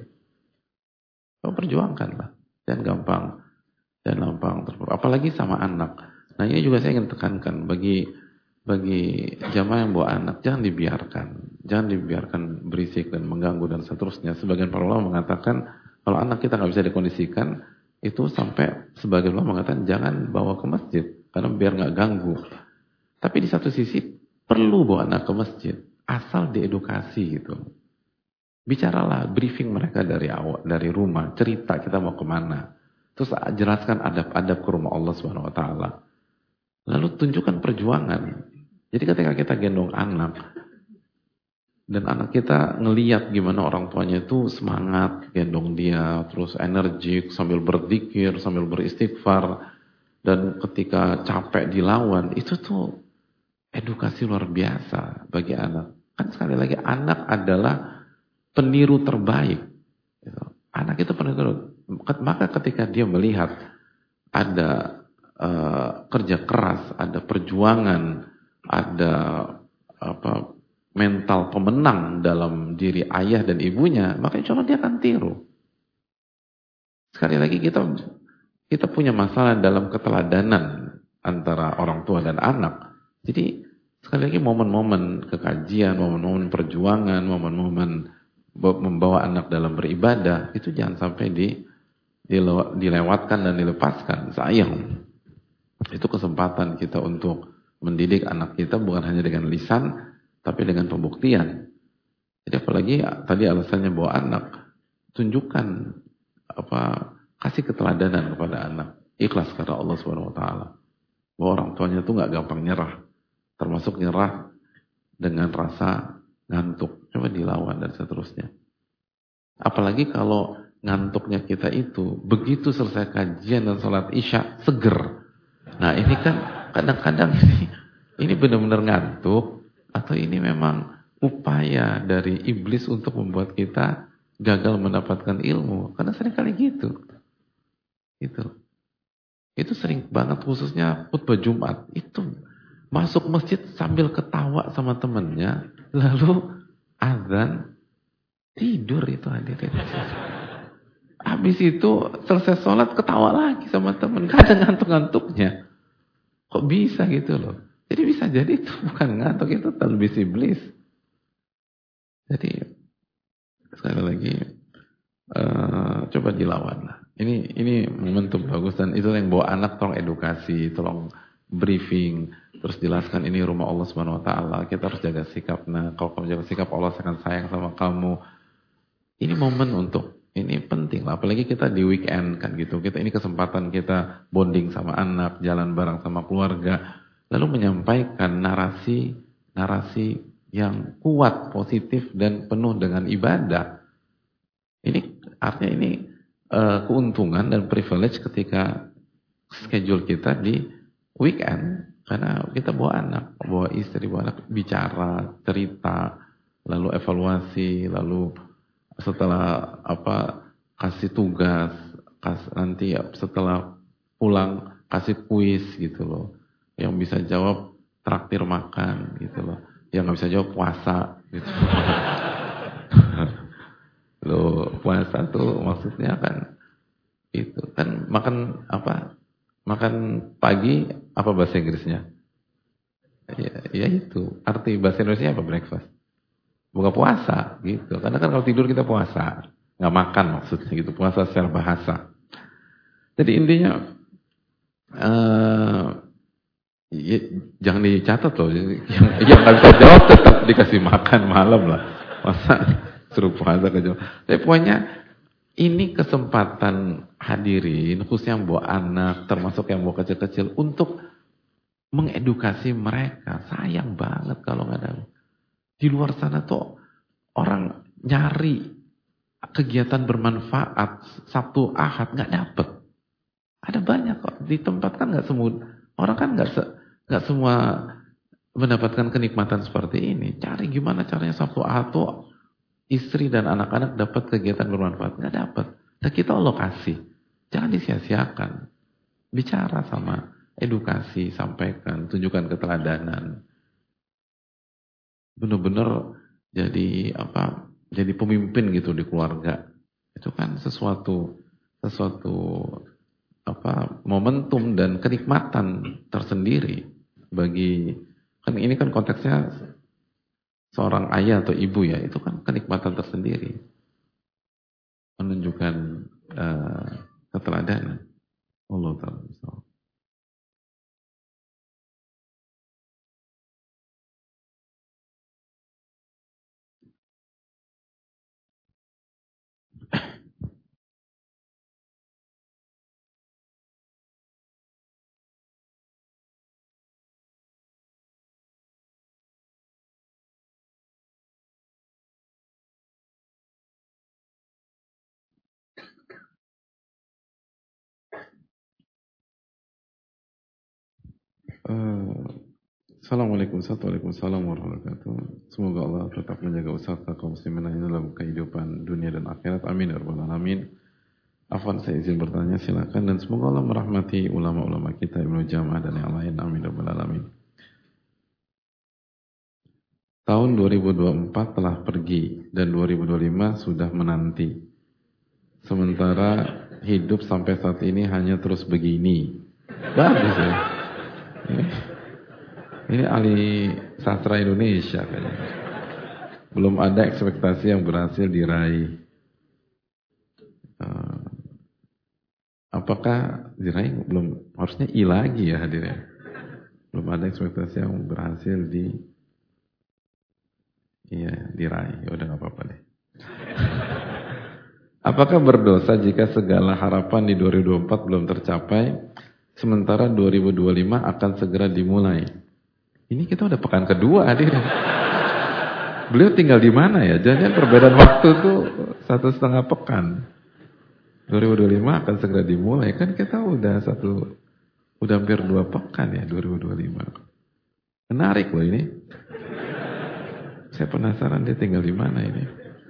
Kita perjuangkanlah. Jangan gampang. Jangan gampang. Apalagi sama anak. Nah ini juga saya ingin tekankan. Bagi bagi jamaah yang bawa anak, jangan dibiarkan. Jangan dibiarkan berisik dan mengganggu dan seterusnya. Sebagian para ulama mengatakan, kalau anak kita nggak bisa dikondisikan, itu sampai sebagian ulama mengatakan, jangan bawa ke masjid. Karena biar nggak ganggu. Tapi di satu sisi, perlu bawa anak ke masjid. Asal diedukasi gitu. Bicaralah, briefing mereka dari awal, dari rumah. Cerita kita mau kemana. Terus jelaskan adab-adab ke rumah Allah subhanahu wa taala. Lalu tunjukkan perjuangan. Jadi ketika kita gendong anak, dan anak kita ngeliat gimana orang tuanya itu semangat gendong dia, terus energik, sambil berzikir, sambil beristighfar, dan ketika capek dilawan, itu tuh edukasi luar biasa bagi anak. Kan sekali lagi, anak adalah peniru terbaik. Anak itu peniru. Maka ketika dia melihat ada uh, kerja keras, ada perjuangan, ada apa mental pemenang dalam diri ayah dan ibunya, maka insya Allah dia akan tiru. Sekali lagi kita kita punya masalah dalam keteladanan antara orang tua dan anak. Jadi sekali lagi momen-momen kekajian, momen-momen perjuangan, momen-momen membawa anak dalam beribadah, itu jangan sampai di, dilewatkan dan dilepaskan. Sayang. Itu kesempatan kita untuk mendidik anak kita bukan hanya dengan lisan, tapi dengan pembuktian. Jadi apalagi tadi alasannya bawa anak, tunjukkan apa, kasih keteladanan kepada anak, ikhlas karena Allah subhanahu wa taala. Bahwa orang tuanya itu nggak gampang nyerah, termasuk nyerah dengan rasa ngantuk, coba dilawan dan seterusnya. Apalagi kalau ngantuknya kita itu begitu selesai kajian dan sholat isya seger. Nah ini kan kadang-kadang ini benar-benar ngantuk atau ini memang upaya dari iblis untuk membuat kita gagal mendapatkan ilmu? Karena sering kali gitu. Gitu. Itu sering banget, khususnya khutbah Jumat. Itu masuk masjid sambil ketawa sama temennya, lalu azan, tidur itu hadirin. Habis itu selesai sholat ketawa lagi sama temen, gak ada ngantuk-ngantuknya. Kok bisa gitu loh? Jadi bisa jadi itu bukan ngantuk, itu talbis iblis. Jadi sekali lagi uh, coba dilawan lah. Ini ini momentum bagus, dan itu yang bawa anak tolong edukasi, tolong briefing, terus jelaskan ini rumah Allah Subhanahu Wa Taala. Kita harus jaga sikap. Nah, kalau kamu jaga sikap, Allah akan sayang sama kamu. Ini momen untuk, ini penting lah. Apalagi kita di weekend kan gitu. Kita ini kesempatan kita bonding sama anak, jalan bareng sama keluarga, lalu menyampaikan narasi narasi yang kuat, positif dan penuh dengan ibadah. Ini artinya ini uh, keuntungan dan privilege ketika schedule kita di weekend, karena kita bawa anak, bawa istri, bawa anak, bicara, cerita, lalu evaluasi, lalu setelah apa kasih tugas, kas, nanti setelah pulang kasih kuis gitu loh. Yang bisa jawab traktir makan gitu loh. Yang nggak bisa jawab puasa gitu. Loh, puasa tuh maksudnya kan itu kan makan apa? Makan pagi apa bahasa Inggrisnya? Ya, ya itu. Arti bahasa Indonesia apa breakfast? Buka puasa gitu. Karena kan kalau tidur kita puasa, nggak makan maksudnya gitu. Puasa secara bahasa. Jadi intinya uh, ya, jangan dicatat loh. Yang yang nggak bisa jawab tetap dikasih makan malam lah. Masa suruh puasa ke jawab. Tapi pokoknya ini kesempatan hadirin, khususnya yang bawa anak, termasuk yang bawa kecil-kecil, untuk mengedukasi mereka. Sayang banget kalau nggak ada. Di luar sana tuh orang nyari kegiatan bermanfaat Sabtu Ahad nggak dapet. Ada banyak kok di tempat kan nggak semua orang kan nggak se, nggak semua mendapatkan kenikmatan seperti ini. Cari gimana caranya Sabtu Ahad tuh istri dan anak-anak dapat kegiatan bermanfaat, nggak dapat. Dan kita Allah kasih, jangan disia-siakan. Bicara sama, edukasi, sampaikan, tunjukkan keteladanan. Benar-benar jadi apa? Jadi pemimpin gitu di keluarga. Itu kan sesuatu sesuatu apa? Momentum dan kenikmatan tersendiri bagi, kan ini kan konteksnya seorang ayah atau ibu ya, itu kan kenikmatan tersendiri. Menunjukkan uh, keteladanan. Allah Ta'ala. Assalamualaikum warahmatullahi wabarakatuh. Semoga Allah tetap menjaga usaha kaum muslimin dalam kehidupan dunia dan akhirat. Amin ya rabbal alamin. Afwan, saya izin bertanya, silakan. Dan semoga Allah merahmati ulama-ulama kita, Ibnu Jamah dan yang lain. Amin ya rabbal alamin. Tahun dua ribu dua puluh empat telah pergi dan dua ribu dua puluh lima sudah menanti. Sementara hidup sampai saat ini hanya terus begini. Bagus ya. Ini, ini ahli sastra Indonesia kayaknya. Belum ada ekspektasi yang berhasil diraih. Uh, apakah diraih? Belum, harusnya I lagi ya hadirnya. Belum ada ekspektasi yang berhasil di iya diraih. Ya udah nggak apa-apa deh. Apakah berdosa jika segala harapan di dua ribu dua puluh empat belum tercapai, sementara dua ribu dua puluh lima akan segera dimulai? Ini kita udah pekan kedua hadir. Beliau tinggal di mana ya? Jangan perbedaan waktu tuh satu setengah pekan. dua ribu dua puluh lima akan segera dimulai. Kan kita udah satu, udah hampir dua pekan ya dua ribu dua puluh lima. Menarik loh ini. Saya penasaran dia tinggal di mana ini.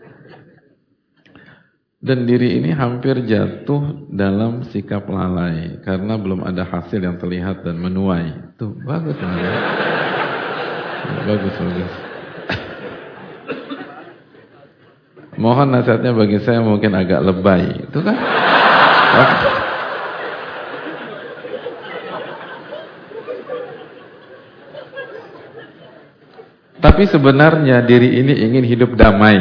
Dan diri ini hampir jatuh dalam sikap lalai karena belum ada hasil yang terlihat dan menuai. Tuh, bagus banget. Bagus, bagus. Mohon nasihatnya bagi saya mungkin agak lebay. Itu kan? Tapi sebenarnya diri ini ingin hidup damai.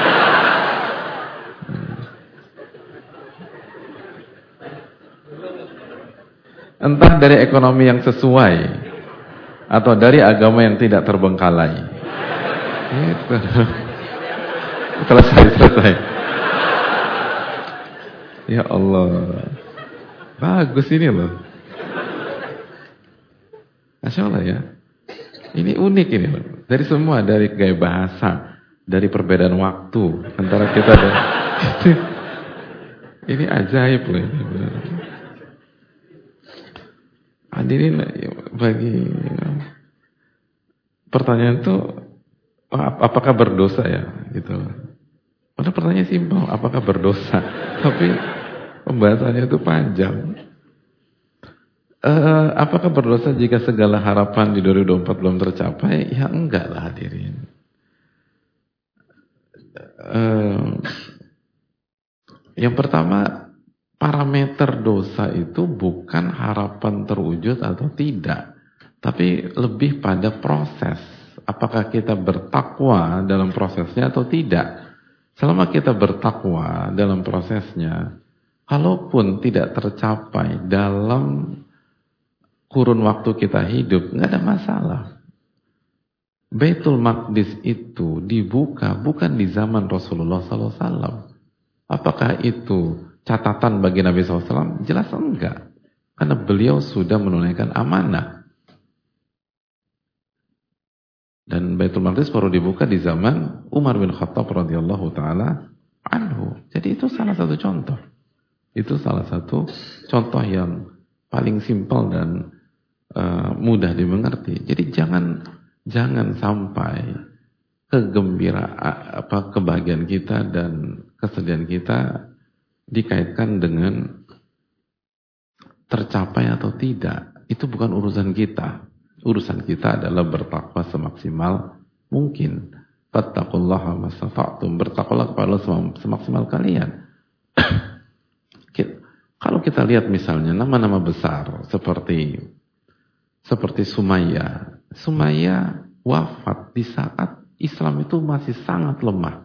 Entah dari ekonomi yang sesuai atau dari agama yang tidak terbengkalai. Gitu. Selesai, selesai. Ya Allah. Bagus ini loh. Masya Allah ya. Ini unik ini loh. Dari semua, dari gaya bahasa, dari perbedaan waktu antara kita dan ini ajaib loh ini. Hadirin bagi pertanyaan itu apakah berdosa ya gitu. Padahal pertanyaan simpel, apakah berdosa? Tapi pembahasannya itu panjang. Uh, apakah berdosa jika segala harapan di dua ribu dua puluh empat belum tercapai? Ya enggak lah hadirin. Uh, yang pertama, parameter dosa itu bukan harapan terwujud atau tidak, tapi lebih pada proses. Apakah kita bertakwa dalam prosesnya atau tidak? Selama kita bertakwa dalam prosesnya, kalaupun tidak tercapai dalam kurun waktu kita hidup, nggak ada masalah. Baitul Maqdis itu dibuka bukan di zaman Rasulullah sallallahu alaihi wasallam. Apakah itu catatan bagi Nabi sallallahu alaihi wasallam? Jelas enggak. Karena beliau sudah menunaikan amanah. Dan Baitul Maqdis baru dibuka di zaman Umar bin Khattab radhiyallahu taala anhu. Jadi itu salah satu contoh. Itu salah satu contoh yang paling simpel dan Uh, mudah dimengerti. Jadi jangan jangan sampai kegembiraan apa kebahagiaan kita dan kesedihan kita dikaitkan dengan tercapai atau tidak. Itu bukan urusan kita. Urusan kita adalah bertakwa semaksimal mungkin. Fattaqullaha mastata'tum. Bertakwalah kepada Allah semaksimal kalian. Kalau kita lihat misalnya nama-nama besar seperti Seperti Sumayyah. Sumayyah wafat di saat Islam itu masih sangat lemah.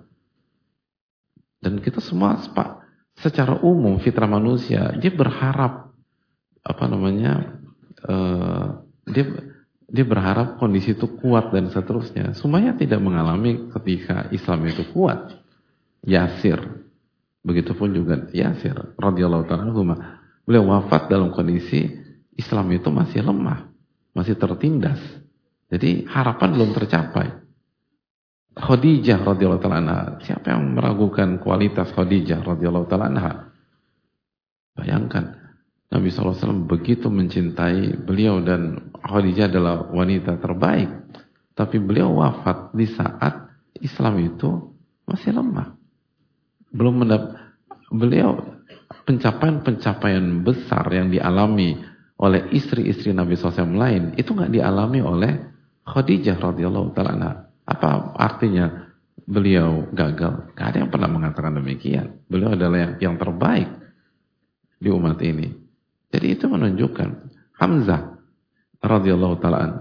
Dan kita semua secara umum fitrah manusia, dia berharap apa namanya? Uh, dia dia berharap kondisi itu kuat dan seterusnya. Sumayyah tidak mengalami ketika Islam itu kuat. Yasir, begitupun juga Yasir radhiyallahu ta'ala anhu. Beliau wafat dalam kondisi Islam itu masih lemah. Masih tertindas. Jadi harapan belum tercapai. Khadijah radhiyallahu ta'ala anha. Siapa yang meragukan kualitas Khadijah radhiyallahu ta'ala anha? Bayangkan. Nabi shallallahu alaihi wasallam begitu mencintai beliau dan Khadijah adalah wanita terbaik. Tapi beliau wafat di saat Islam itu masih lemah. Belum mendapat. Beliau pencapaian-pencapaian besar yang dialami oleh istri-istri Nabi shallallahu alaihi wasallam lain itu nggak dialami oleh Khadijah radhiyallahu ta'ala anha. Apa artinya beliau gagal? Gak ada yang pernah mengatakan demikian. Beliau adalah yang, yang terbaik di umat ini. Jadi itu menunjukkan Hamzah radhiyallahu ta'ala anhu.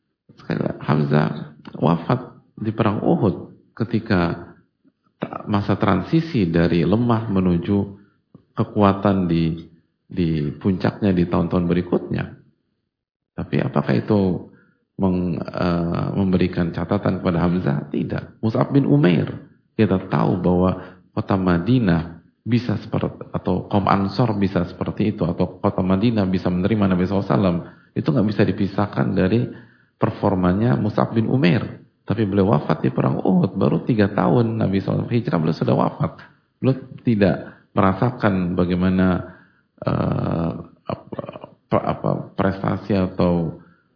Hamzah wafat di perang Uhud ketika masa transisi dari lemah menuju kekuatan di di puncaknya di tahun-tahun berikutnya. Tapi apakah itu meng, uh, memberikan catatan kepada Hamzah? Tidak. Mus'ab bin Umair, kita tahu bahwa kota Madinah bisa seperti, atau kaum Ansor bisa seperti itu, atau kota Madinah bisa menerima Nabi shallallahu alaihi wasallam, itu nggak bisa dipisahkan dari performanya Mus'ab bin Umair. Tapi beliau wafat di perang Uhud, baru tiga tahun Nabi shallallahu alaihi wasallam hijrah, beliau sudah wafat. Beliau tidak merasakan bagaimana Uh, apa, apa prestasi atau uh,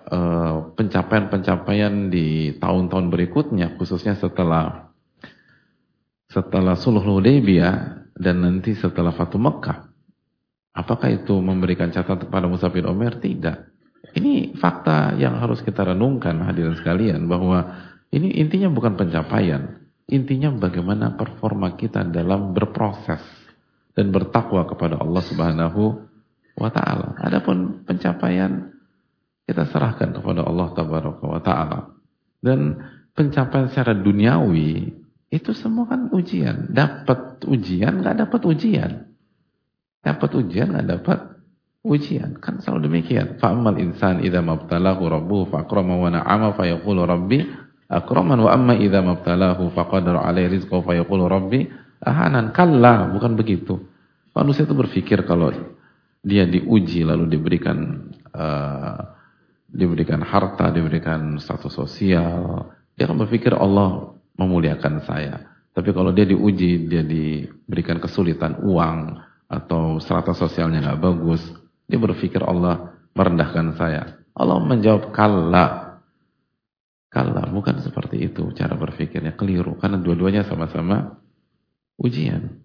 pencapaian-pencapaian di tahun-tahun berikutnya, khususnya setelah setelah Sulhul Hudaybiyah dan nanti setelah Fatu Mekkah. Apakah itu memberikan catatan kepada Mus'ab bin Umair? Tidak. Ini fakta yang harus kita renungkan, hadirin sekalian, bahwa ini intinya bukan pencapaian. Intinya bagaimana performa kita dalam berproses dan bertakwa kepada Allah Subhanahu wa Ta'ala. Adapun pencapaian kita serahkan kepada Allah Tabaraka wa Ta'ala. Dan pencapaian secara duniawi itu semua kan ujian. Dapat ujian, nggak dapat ujian. Dapat ujian, nggak dapat ujian. Kan selalu demikian. Fa'ammal insan idza mabtalahu rabbuhu fa'akramahu wa na'ama fa yaqulu rabbi akraman wa amma idza mabtalahu faqadara alaihi rizqahu fa yaqulu rabbi ahanan. Kalla, bukan begitu. Manusia itu berpikir kalau dia diuji lalu diberikan uh, diberikan harta, diberikan status sosial, dia akan berpikir Allah memuliakan saya. Tapi kalau dia diuji, dia diberikan kesulitan uang atau strata sosialnya nggak bagus, dia berpikir Allah merendahkan saya. Allah menjawab kalla. Kalla, bukan seperti itu cara berpikirnya, keliru. Karena dua-duanya sama-sama ujian.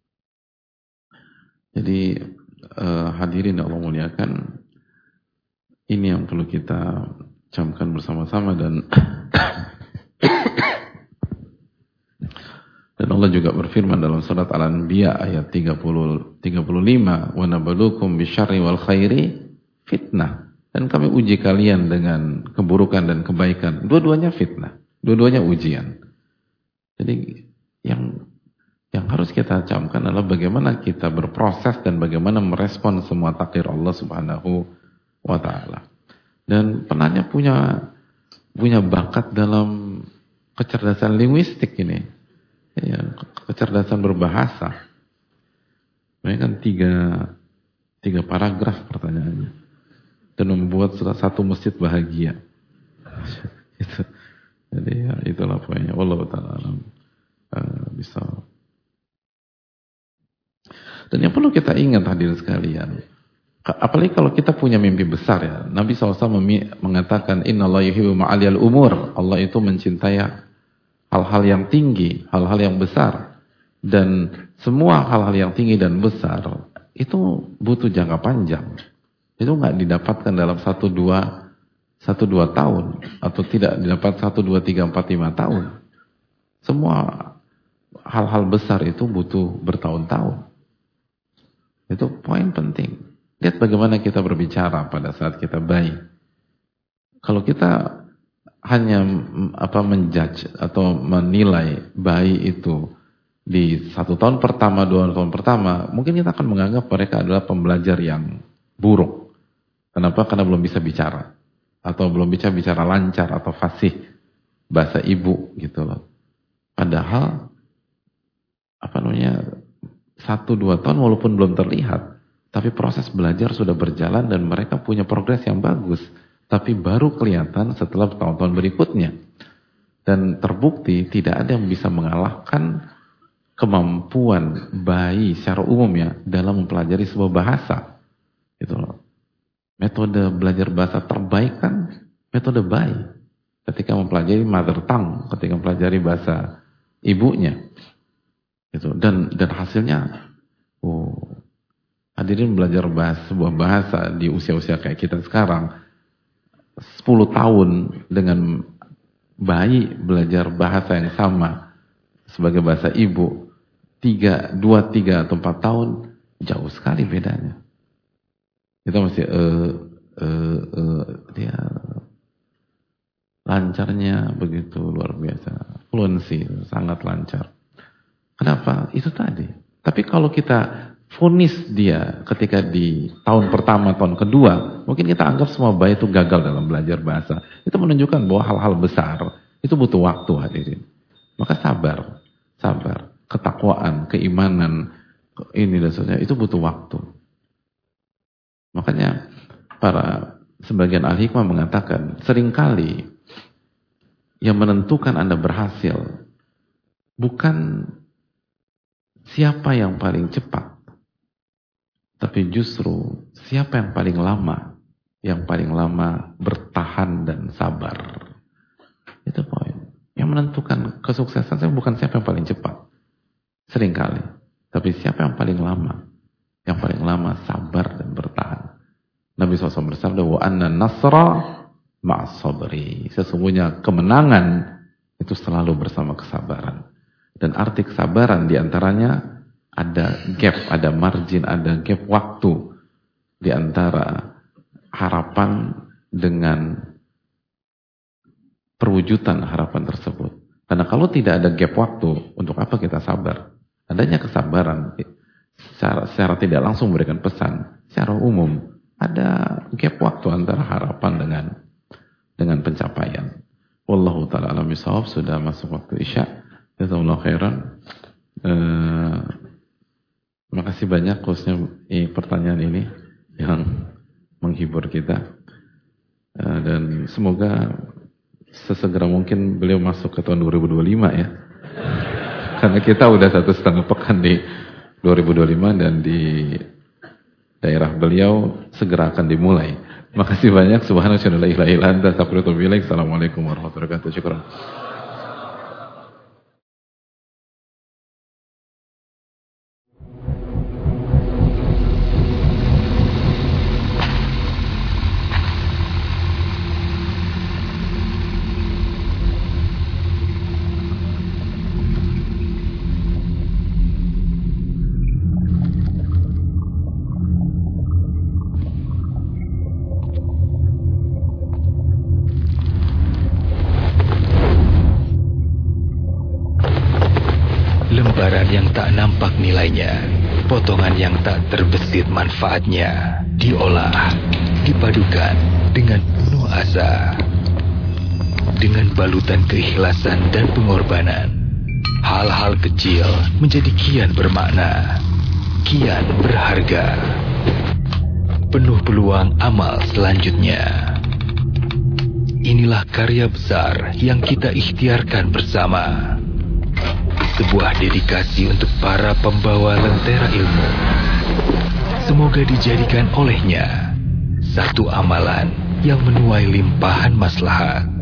Jadi eh, hadirin yang Allah muliakan, ini yang perlu kita camkan bersama-sama. Dan dan Allah juga berfirman dalam surat Al-Anbiya ayat tiga puluh, tiga puluh lima, wa nabluukum bisyarri wal khairi fitnah. Dan kami uji kalian dengan keburukan dan kebaikan. Dua-duanya fitnah, dua-duanya ujian. Jadi yang yang harus kita camkan adalah bagaimana kita berproses dan bagaimana merespon semua takdir Allah Subhanahu wa Ta'ala. Dan penanya punya punya bakat dalam kecerdasan linguistik ini. Ya, kecerdasan berbahasa. Ini kan tiga, tiga paragraf pertanyaannya. Dan membuat satu masjid bahagia. Itu. Jadi ya, itulah poinnya. Wallahu ta'ala alam uh, bisa. Dan yang perlu kita ingat hadirin sekalian, apalagi kalau kita punya mimpi besar ya. Nabi shallallahu alaihi wasallam mengatakan, Innallaha yuhibbu ma'aliyal umur. Allah itu mencintai hal-hal yang tinggi, hal-hal yang besar. Dan semua hal-hal yang tinggi dan besar itu butuh jangka panjang. Itu nggak didapatkan dalam satu dua satu dua tahun atau tidak didapat satu dua tiga empat lima tahun. Semua hal-hal besar itu butuh bertahun-tahun. Itu poin penting. Lihat bagaimana kita berbicara pada saat kita bayi. Kalau kita hanya apa menjudge atau menilai bayi itu di satu tahun pertama, dua tahun pertama, mungkin kita akan menganggap mereka adalah pembelajar yang buruk. Kenapa? Karena belum bisa bicara atau belum bisa bicara lancar atau fasih bahasa ibu gitu loh. Padahal apa namanya satu dua tahun walaupun belum terlihat, tapi proses belajar sudah berjalan dan mereka punya progres yang bagus. Tapi baru kelihatan setelah tahun-tahun berikutnya. Dan terbukti tidak ada yang bisa mengalahkan kemampuan bayi secara umum ya dalam mempelajari sebuah bahasa. Gitu loh. Metode belajar bahasa terbaik kan metode bayi. Ketika mempelajari mother tongue, ketika mempelajari bahasa ibunya. Gitu. Dan dan hasilnya oh, hadirin belajar bahasa, sebuah bahasa di usia-usia kayak kita sekarang, sepuluh tahun dengan bayi belajar bahasa yang sama sebagai bahasa ibu, tiga, dua, tiga atau empat tahun, jauh sekali bedanya. Kita masih uh, uh, uh, dia lancarnya begitu luar biasa, fluency sangat lancar. Kenapa? Itu tadi. Tapi kalau kita vonis dia ketika di tahun pertama, tahun kedua, mungkin kita anggap semua bayi itu gagal dalam belajar bahasa. Itu menunjukkan bahwa hal-hal besar itu butuh waktu hadirin. Maka sabar, sabar, ketakwaan, keimanan, ini dan sebagainya itu butuh waktu. Makanya para sebagian ahli hikmah mengatakan seringkali yang menentukan Anda berhasil bukan siapa yang paling cepat, tapi justru siapa yang paling lama yang paling lama bertahan dan sabar. Itu poin. Yang menentukan kesuksesan saya bukan siapa yang paling cepat. Seringkali. Tapi siapa yang paling lama. Yang paling lama sabar dan bertahan. Nabi shallallahu alaihi wasallam bersabda, wa anna nasra ma'as sabri. Sesungguhnya kemenangan itu selalu bersama kesabaran. Dan arti kesabaran diantaranya ada gap, ada margin, ada gap waktu di antara harapan dengan perwujudan harapan tersebut. Karena kalau tidak ada gap waktu, untuk apa kita sabar? Adanya kesabaran secara, secara tidak langsung memberikan pesan. Secara umum ada gap waktu antara harapan dengan dengan pencapaian. Wallahu ta'ala alam bisawab. Sudah masuk waktu Isya. Jazakallahu khairan. Uh, makasih banyak khususnya eh, pertanyaan ini yang menghibur kita. Uh, dan semoga sesegera mungkin beliau masuk ke tahun dua ribu dua puluh lima ya. Karena kita udah satu setengah pekan di dua ribu dua puluh lima dan di daerah beliau segera akan dimulai. Makasih banyak. Subhanallah la ilaha illa anta astaghfiruka wa atubu ilaik. Assalamualaikum warahmatullahi wabarakatuh. Syukran. Lembaran yang tak nampak nilainya, potongan yang tak terbesit manfaatnya, diolah, dipadukan dengan penuh asa. Dengan balutan keikhlasan dan pengorbanan, hal-hal kecil menjadi kian bermakna, kian berharga. Penuh peluang amal selanjutnya. Inilah karya besar yang kita ikhtiarkan bersama. Sebuah dedikasi untuk para pembawa lentera ilmu. Semoga dijadikan olehnya satu amalan yang menuai limpahan maslahat.